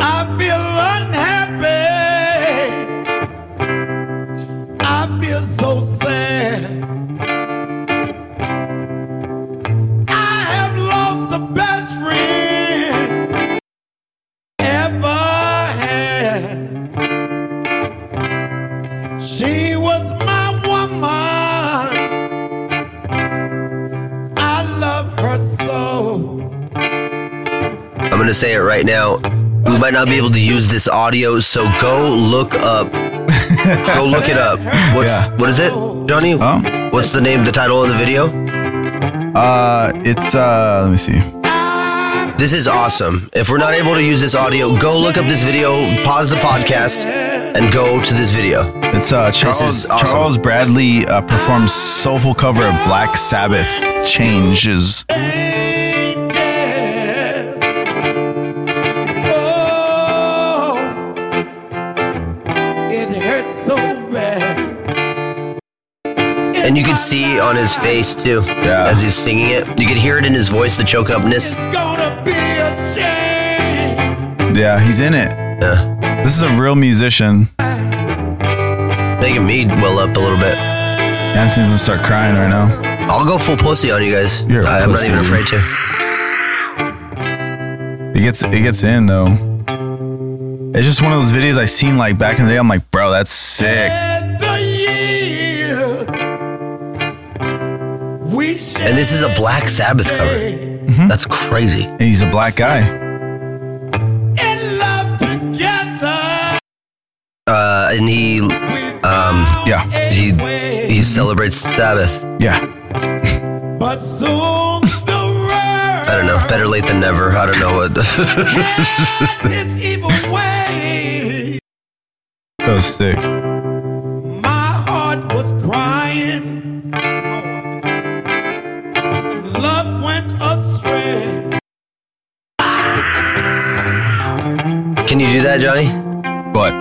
S11: I feel unhappy. I feel so sad. I have lost the best friend ever had. She was my woman. I love her so.
S4: I'm going to say it right now. We might not be able to use this audio, so go look up. Go look it up. What is it, Johnny? What's the name, the title of the video?
S5: It's let me see.
S4: This is awesome. If we're not able to use this audio, go look up this video, pause the podcast, and go to this video.
S5: It's Charles Bradley performs soulful cover of Black Sabbath, Changes.
S4: And you could see on his face too, as he's singing it. You could hear it in his voice, the choke upness.
S5: Yeah, he's in it.
S4: Yeah.
S5: This is a real musician.
S4: Making me well up a little bit.
S5: Anthony's gonna start crying right now.
S4: I'll go full pussy on you guys. I'm not even afraid to.
S5: It gets in though. It's just one of those videos I seen like back in the day. I'm like, bro, that's sick.
S4: And this is a Black Sabbath cover.
S5: Mm-hmm.
S4: That's crazy.
S5: And he's a black guy.
S4: And he celebrates the Sabbath.
S5: Yeah.
S4: I don't know. Better late than never. I don't know what.
S5: That was sick.
S11: My heart was crying. Love went astray.
S4: Can you do that, Johnny?
S5: What?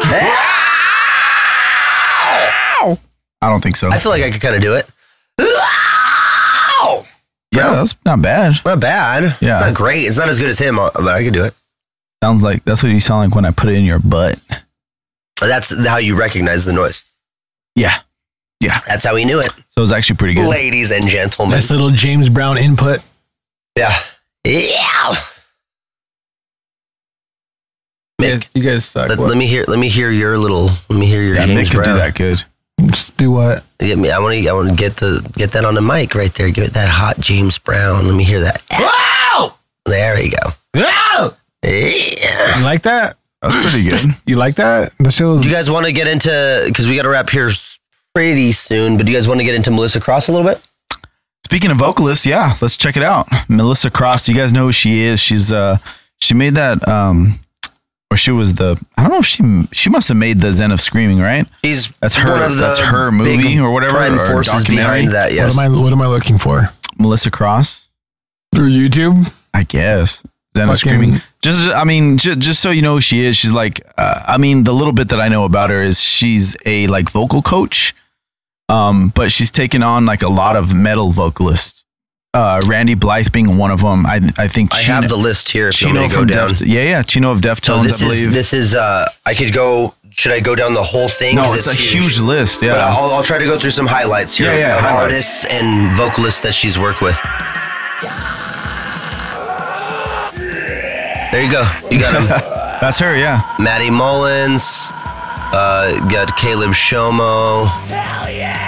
S5: I don't think so.
S4: I feel like I could kind of do it.
S5: Yeah, that's not bad.
S4: Not bad.
S5: Yeah.
S4: It's not great. It's not as good as him, but I could do it.
S5: Sounds like that's what you sound like when I put it in your butt.
S4: That's how you recognize the noise.
S5: Yeah. Yeah.
S4: That's how he knew it.
S5: So it was actually pretty good.
S4: Ladies and gentlemen.
S7: Nice little James Brown input.
S4: Yeah. Yeah. Mick,
S6: you guys suck.
S4: Let me hear your James
S5: Mick could
S4: Brown.
S5: do that good.
S6: Just do what?
S4: I want to get that on the mic right there. Give it that hot James Brown. Let me hear that. Wow! There we go.
S7: Wow!
S4: Yeah.
S7: You like that?
S5: That's pretty good.
S7: You like that? The show's.
S4: Do you guys want to get into, because we got to wrap here pretty soon, but do you guys want to get into Melissa Cross a little bit?
S5: Speaking of vocalists, yeah, let's check it out. Melissa Cross, do you guys know who she is? She's she made that or she was I don't know if she must have made the Zen of Screaming, right? That's her movie or whatever.
S4: Prime forces behind that, yes.
S7: What am I looking for?
S5: Melissa Cross
S7: through YouTube,
S5: I guess. Zen of Screaming. Just so you know who she is, she's like, the little bit that I know about her is she's a like vocal coach, but she's taken on like a lot of metal vocalists. Randy Blythe being one of them. I think
S4: I have the list here if you want me to go down.
S5: Chino of Deftones, I believe.
S4: This is I could go. Should I go down the whole thing?
S5: No, it's a huge list. Yeah,
S4: but I'll try to go through some highlights here of artists and vocalists that she's worked with. There you go. You got him.
S5: That's her. Yeah.
S4: Maddie Mullins. Got Caleb Shomo.
S12: Hell yeah!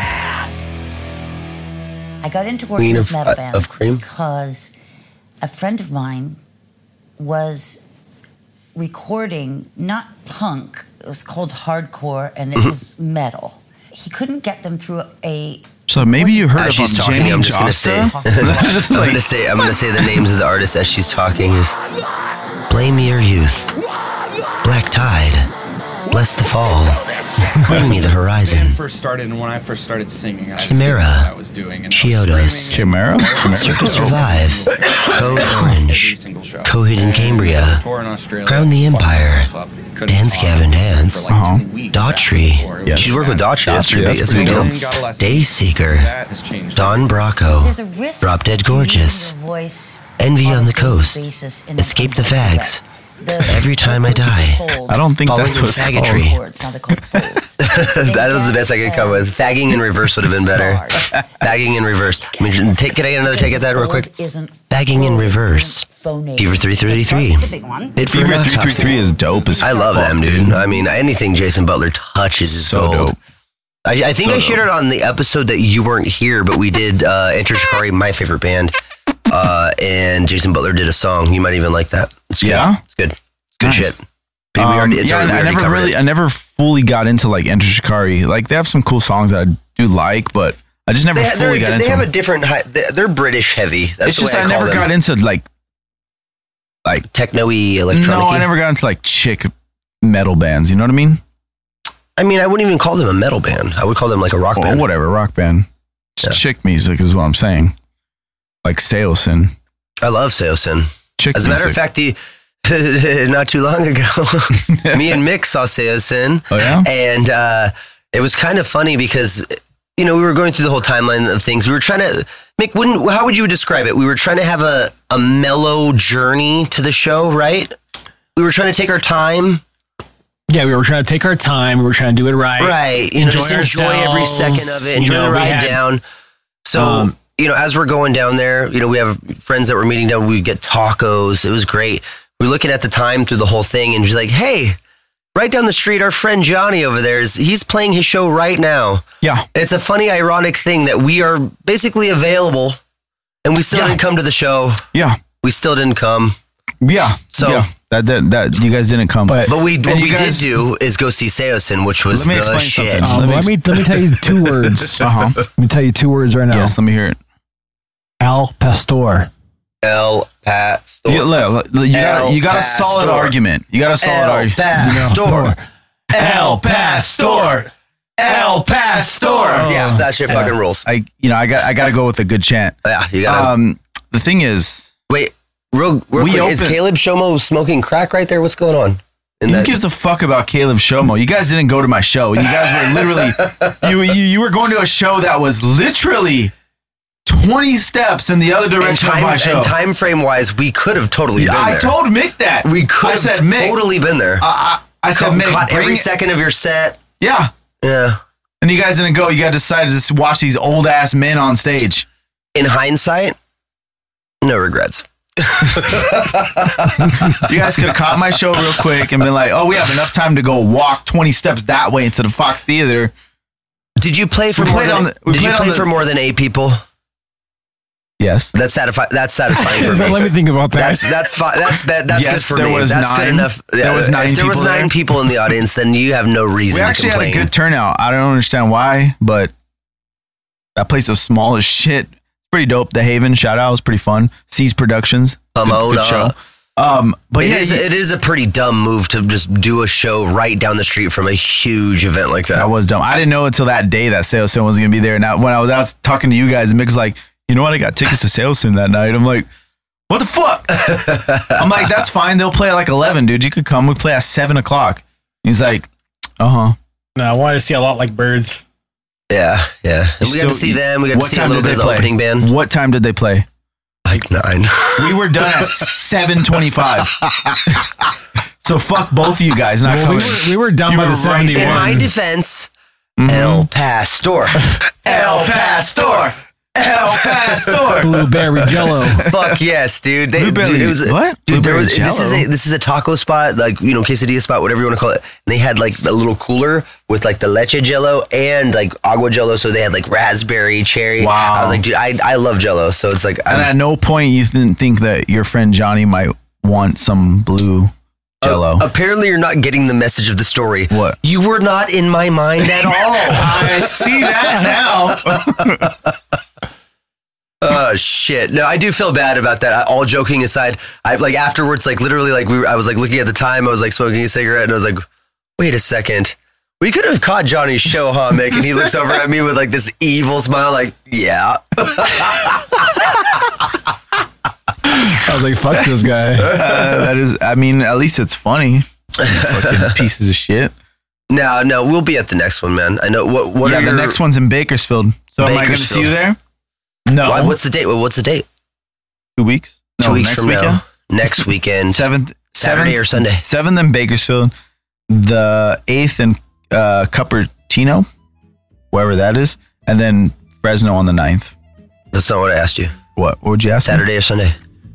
S12: I got into working with metal bands because a friend of mine was recording not punk, it was called hardcore, and it was metal. He couldn't get them through a.
S5: So maybe you heard of
S4: she's talking.
S5: Jamie
S4: I'm just gonna say. I'm gonna say the names of the artists as she's talking. Blame Your Youth, Black Tide, Bless the Fall, Bring Me the Horizon.
S13: When I first started singing,
S4: Chimera, Chiodos,
S5: Chimera,
S4: Circus Revive, Code Orange, Coheed and Cambria, Crown the Empire, Dance Gavin Dance, Daughtry. Yes. She's worked with Daughtry. That's pretty deal. Dayseeker, Don Bracco, Drop Dead Gorgeous, Envy on the Coast, Escape the Fags, Every time I die.
S5: I don't think that's what it's
S4: faggotry.
S5: called.
S4: That was the best I could come with. Fagging in reverse would have been better. Fagging in reverse. I mean, can I get another take at that real quick? Fagging in reverse. Fever 333. Hit
S5: Fever 333 is dope as
S4: I love them, dude. I mean, anything Jason Butler touches is
S5: so
S4: gold.
S5: dope.
S4: I think I shared it on the episode that you weren't here, but we did Enter Shikari, my favorite band, and Jason Butler did a song. You might even like that. It's good.
S5: Yeah?
S4: It's good. It's good
S5: Nice.
S4: shit. I
S5: never fully got into like Enter Shikari. Like they have some cool songs that I do like, but I just never fully got into
S4: They have
S5: them.
S4: a different. They're British heavy. That's
S5: It's
S4: the
S5: just
S4: way
S5: I
S4: I call
S5: never
S4: them.
S5: got into like
S4: techno-y, electronic.
S5: No, I never got into like chick metal bands. You know what I mean?
S4: I mean, I wouldn't even call them a metal band. I would call them like a rock band.
S5: Whatever, rock band. It's chick music is what I'm saying. Like Seosin.
S4: I love Seosin.
S5: Chick
S4: As a matter of
S5: music.
S4: fact, not too long ago, me and Mick saw Seosin.
S5: Oh, yeah?
S4: And it was kind of funny because, we were going through the whole timeline of things. We were trying to, Mick, how would you describe it? We were trying to have a mellow journey to the show, right? We were trying to take our time.
S7: Yeah, we were trying to take our time. We were trying to do it right.
S4: Right. Just enjoy every second of it. Enjoy the ride down. So, as we're going down there, we have friends that we're meeting down. We get tacos. It was great. We're looking at the time through the whole thing and she's like, hey, right down the street, our friend Johnny over there, he's playing his show right now.
S5: Yeah.
S4: It's a funny, ironic thing that we are basically available and we still didn't come to the show.
S5: Yeah.
S4: We still didn't come.
S5: Yeah.
S4: So
S5: yeah. That you guys didn't come.
S4: But what we did do is go see Seosin, which was
S5: Let me
S4: the
S5: explain
S4: shit.
S5: something.
S7: Let me tell you 2 words. Let me tell you 2 words right now.
S5: Yes, let me hear it.
S7: Al Pastor.
S4: El Pastor.
S5: You got a solid argument. You got a solid argument.
S4: Pastor.
S5: El Pastor. El Pastor.
S4: Yeah, that shit fucking rules.
S5: I got to go with a good chant.
S4: Yeah, you got to.
S5: The thing is,
S4: wait, real quick, is Caleb Shomo smoking crack right there? What's going on?
S5: Who gives a fuck about Caleb Shomo? You guys didn't go to my show. You guys were literally you were going to a show that was literally 20 steps in the other direction of my show.
S4: And time frame wise, we could have totally been there.
S5: I told Mick that.
S4: We could have totally been there.
S5: I said, Mick,
S4: caught every second of your set.
S5: Yeah.
S4: Yeah.
S5: And you guys didn't go. You guys decided to watch these old ass men on stage.
S4: In hindsight, no regrets.
S5: You guys could have caught my show real quick and been like, oh, we have enough time to go walk 20 steps that way instead of Fox Theater.
S4: Did you play for more than 8 people?
S5: Yes.
S4: That's satisfying for me.
S7: Let me think about that.
S4: That's yes, good for me. That's
S5: 9.
S4: good enough.
S5: There was 9
S4: if there was 9 people in the audience, then you have no reason to complain.
S5: We actually had a good turnout. I don't understand why, but that place was small as shit. Pretty dope. The Haven, shout out, was pretty fun. C's Productions, good show. But
S4: it is a pretty dumb move to just do a show right down the street from a huge event like that.
S5: That was dumb. I didn't know until that day that Seosin wasn't gonna be there. Now when I was talking to you guys, and Mick was like, you know what? I got tickets to Seosin that night. I'm like, what the fuck? I'm like, that's fine. They'll play at like 11, dude. You could come. We play at 7 o'clock. He's like, No,
S7: I wanted to see A Lot Like Birds.
S4: Yeah. And we got to see them. We got to see a little bit of the opening band.
S5: What time did they play?
S4: Like 9.
S5: We were done at 7:25. So fuck both of you guys.
S7: We were done by the 71.
S4: In my defense, El Pastor. El Pastor. El Pastor.
S7: Blueberry Jello.
S4: Fuck yes, dude.
S5: What?
S4: Dude,
S5: Blueberry
S4: this is a taco spot, like, quesadilla spot, whatever you want to call it. And they had like a little cooler with like the leche Jello and like agua Jello. So they had like raspberry, cherry.
S5: Wow.
S4: I was like, dude, I love Jello. So it's like,
S5: and at no point you didn't think that your friend Johnny might want some blue Jello.
S4: Apparently you're not getting the message of the story.
S5: What?
S4: You were not in my mind at all.
S5: I see that now.
S4: Oh shit! No, I do feel bad about that. All joking aside, I like afterwards, like literally, like I was like looking at the time. I was like smoking a cigarette, and I was like, "Wait a second, we could have caught Johnny's show, huh, Mick?" And he looks over at me with like this evil smile, like, "Yeah."
S7: I was like, "Fuck this guy."
S5: That is, I mean, at least it's funny. Fucking pieces of shit.
S4: No, we'll be at the next one, man. I know what.
S5: Yeah, the next one's in Bakersfield. So am I going to see you there? No.
S4: What's the date?
S5: 2 weeks?
S4: No, 2 weeks from
S5: weekend?
S4: now. Next weekend.
S5: 7th
S4: Saturday or Sunday?
S5: 7th in Bakersfield, the 8th in Cupertino, wherever that is, and then Fresno on the 9th.
S4: That's not what I asked you.
S5: What would you ask?
S4: Saturday or Sunday?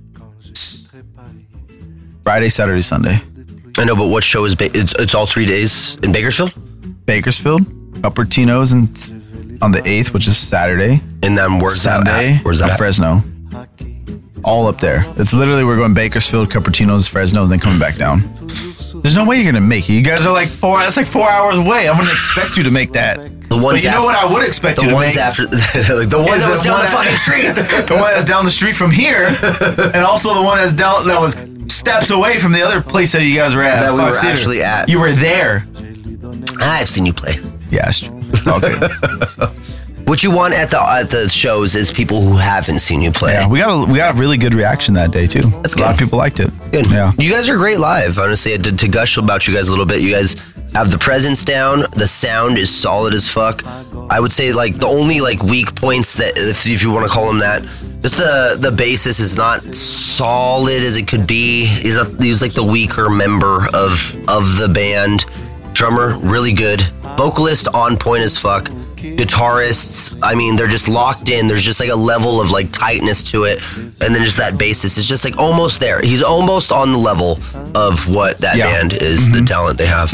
S5: Friday, Saturday, Sunday.
S4: I know, but what show is it's all 3 days in Bakersfield?
S5: Bakersfield, Cupertino's on the 8th, which is Saturday.
S4: And then where's
S5: Sunday,
S4: that at? Where's that at?
S5: Fresno. All up there. It's literally, we're going Bakersfield, Cupertino's, Fresno, and then coming back down. There's no way you're going to make it. You guys are like that's like 4 hours away. I'm going to expect you to make that.
S4: The ones
S5: but you know what I would expect you to make?
S4: The ones after, the one that was down the fucking street.
S5: The one that's down the street from here, and also the one that was steps away from the other place that you guys were at.
S4: That we were
S5: Theater.
S4: actually at.
S5: You were there.
S4: I've seen you play.
S5: Yeah, it's true. It's all good.
S4: What you want at the shows is people who haven't seen you play.
S5: Yeah, we got a really good reaction that day too.
S4: That's good.
S5: A lot of people liked it.
S4: Good.
S5: Yeah.
S4: You guys are great live. Honestly, to gush about you guys a little bit. You guys have the presence down. The sound is solid as fuck. I would say like the only like weak points that if you want to call them that, just the bassist is not solid as it could be. He's like the weaker member of the band. Drummer, really good. Vocalist, on point as fuck. Guitarists, I mean, they're just locked in. There's just like a level of like tightness to it. And then just that bassist is just like almost there. He's almost on the level of what that band is, the talent they have.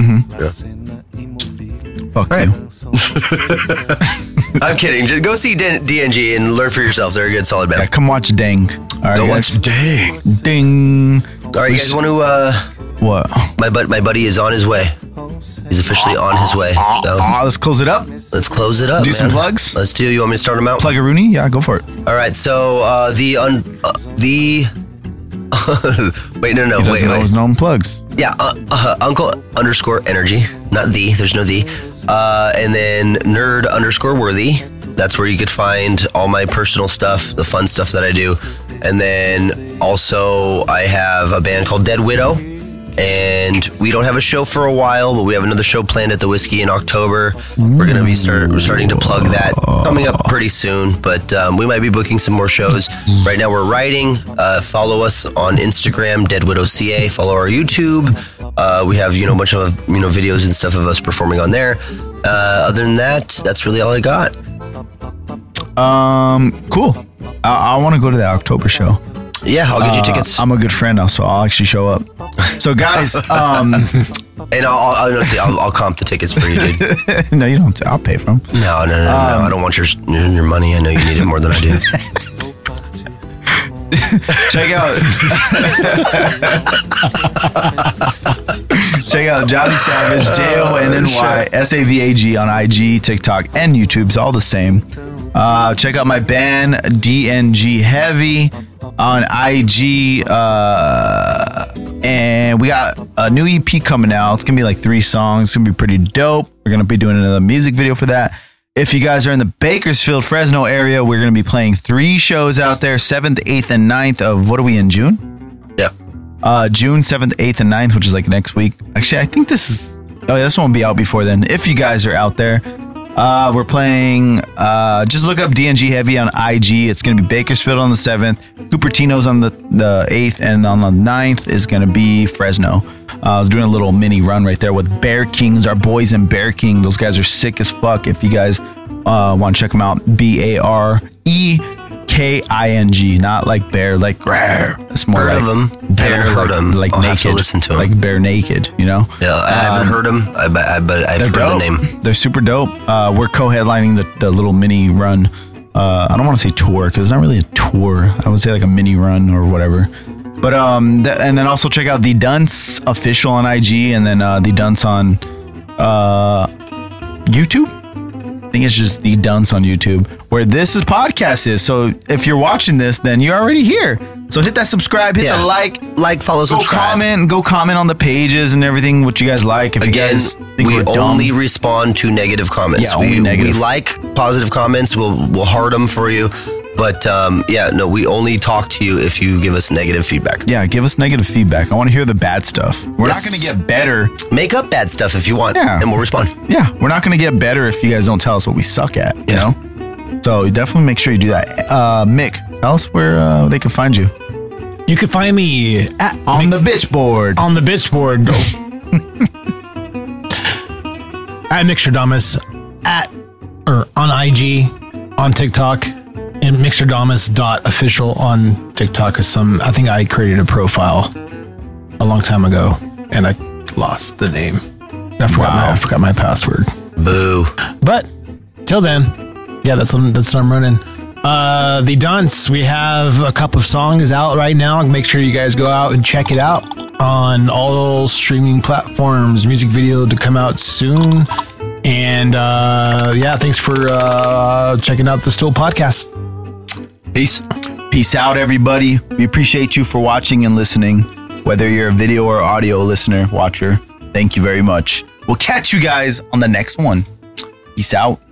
S5: Fuck you.
S4: I'm kidding. Just go see DNG and learn for yourself. They're a good, solid band.
S5: Yeah, come watch Dang. All right,
S4: go watch Dang.
S5: Ding.
S4: All right, you guys want to...
S5: What?
S4: My buddy is on his way. He's officially on his way. So
S5: let's close it up.
S4: Let's close it up.
S5: Do
S4: man.
S5: some plugs.
S4: Let's do. You want me to start them out?
S5: Plug a Rooney? Yeah, go for it.
S4: All right. So wait, no.
S5: He doesn't always know plugs.
S4: Yeah, Uncle _ Energy, not the. There's no the. And then Nerd _ Worthy. That's where you could find all my personal stuff, the fun stuff that I do. And then also I have a band called Dead Widow. And we don't have a show for a while, but we have another show planned at the Whiskey in October. We're going to be starting to plug that coming up pretty soon, but we might be booking some more shows. Right now we're writing. Follow us on Instagram, Dead Widow CA. Follow our YouTube. We have a bunch of videos and stuff of us performing on there. Other than that, that's really all I got.
S5: Cool. I want to go to that October show.
S4: Yeah, I'll get you tickets.
S5: I'm a good friend now, so I'll actually show up. So, guys,
S4: and I'll comp the tickets for you, dude.
S5: No, you don't have to. I'll pay for them.
S4: No. I don't want your money. I know you need it more than I do.
S5: Check out Johnny Savage, JONNY SAVAG on IG, TikTok, and YouTube. It's all the same. Check out my band DNG Heavy on IG, and we got a new EP coming out. It's gonna be like 3 songs. It's gonna be pretty dope. We're gonna be doing another music video for that. If you guys are in the Bakersfield, Fresno area, we're gonna be playing 3 shows out there, 7th, 8th, and 9th of, what are we in, June?
S4: Yeah.
S5: June 7th, 8th, and 9th, which is like next week. Actually, I think this one will be out before then. If you guys are out there, we're playing, just look up DNG Heavy on IG. It's going to be Bakersfield on the 7th, Cupertino's on the 8th, and on the 9th is going to be Fresno. I was doing a little mini run right there with Bear Kings, our boys in Bear King. Those guys are sick as fuck. If you guys want to check them out, BAREKING, not like bear, like rawr. It's more
S4: heard
S5: like
S4: of them.
S5: bear,
S4: haven't heard them.
S5: like
S4: I'll
S5: naked,
S4: have to listen to them.
S5: like bare naked,
S4: Yeah, I haven't heard them, but I've heard
S5: dope.
S4: the name.
S5: They're super dope. We're co-headlining the little mini run. I don't want to say tour because it's not really a tour. I would say like a mini run or whatever. But and then also check out The Dunce official on IG, and then The Dunce on YouTube. I think it's just The Dunce on YouTube, where this podcast is. So if you're watching this, then you're already here. So hit that subscribe, hit the like,
S4: follow, subscribe.
S5: Go comment on the pages and everything, what you guys like. If you guys think
S4: we
S5: we're dumb.
S4: only respond to negative comments.
S5: Yeah, only negative.
S4: We like positive comments. We'll heart them for you. But we only talk to you if you give us negative feedback.
S5: Yeah, give us negative feedback. I want to hear the bad stuff. We're not going to get better.
S4: Make up bad stuff if you want, and we'll respond.
S5: Yeah, we're not going to get better if you guys don't tell us what we suck at, you know? So definitely make sure you do that. Mick, tell us where they can find you.
S7: You can find me
S5: on the bitch board.
S7: On the bitch board. At Mixerdamus, on IG, on TikTok, and Mixerdamus.official on TikTok. I think I created a profile a long time ago, and I lost the name. I forgot my password.
S4: Boo.
S7: But till then, yeah, that's what I'm running. The Dunce, we have a couple of songs out right now. Make sure you guys go out and check it out on all streaming platforms. Music video to come out soon. And thanks for checking out the Stool Podcast.
S5: Peace out, everybody. We appreciate you for watching and listening. Whether you're a video or audio listener, watcher, thank you very much. We'll catch you guys on the next one. Peace out.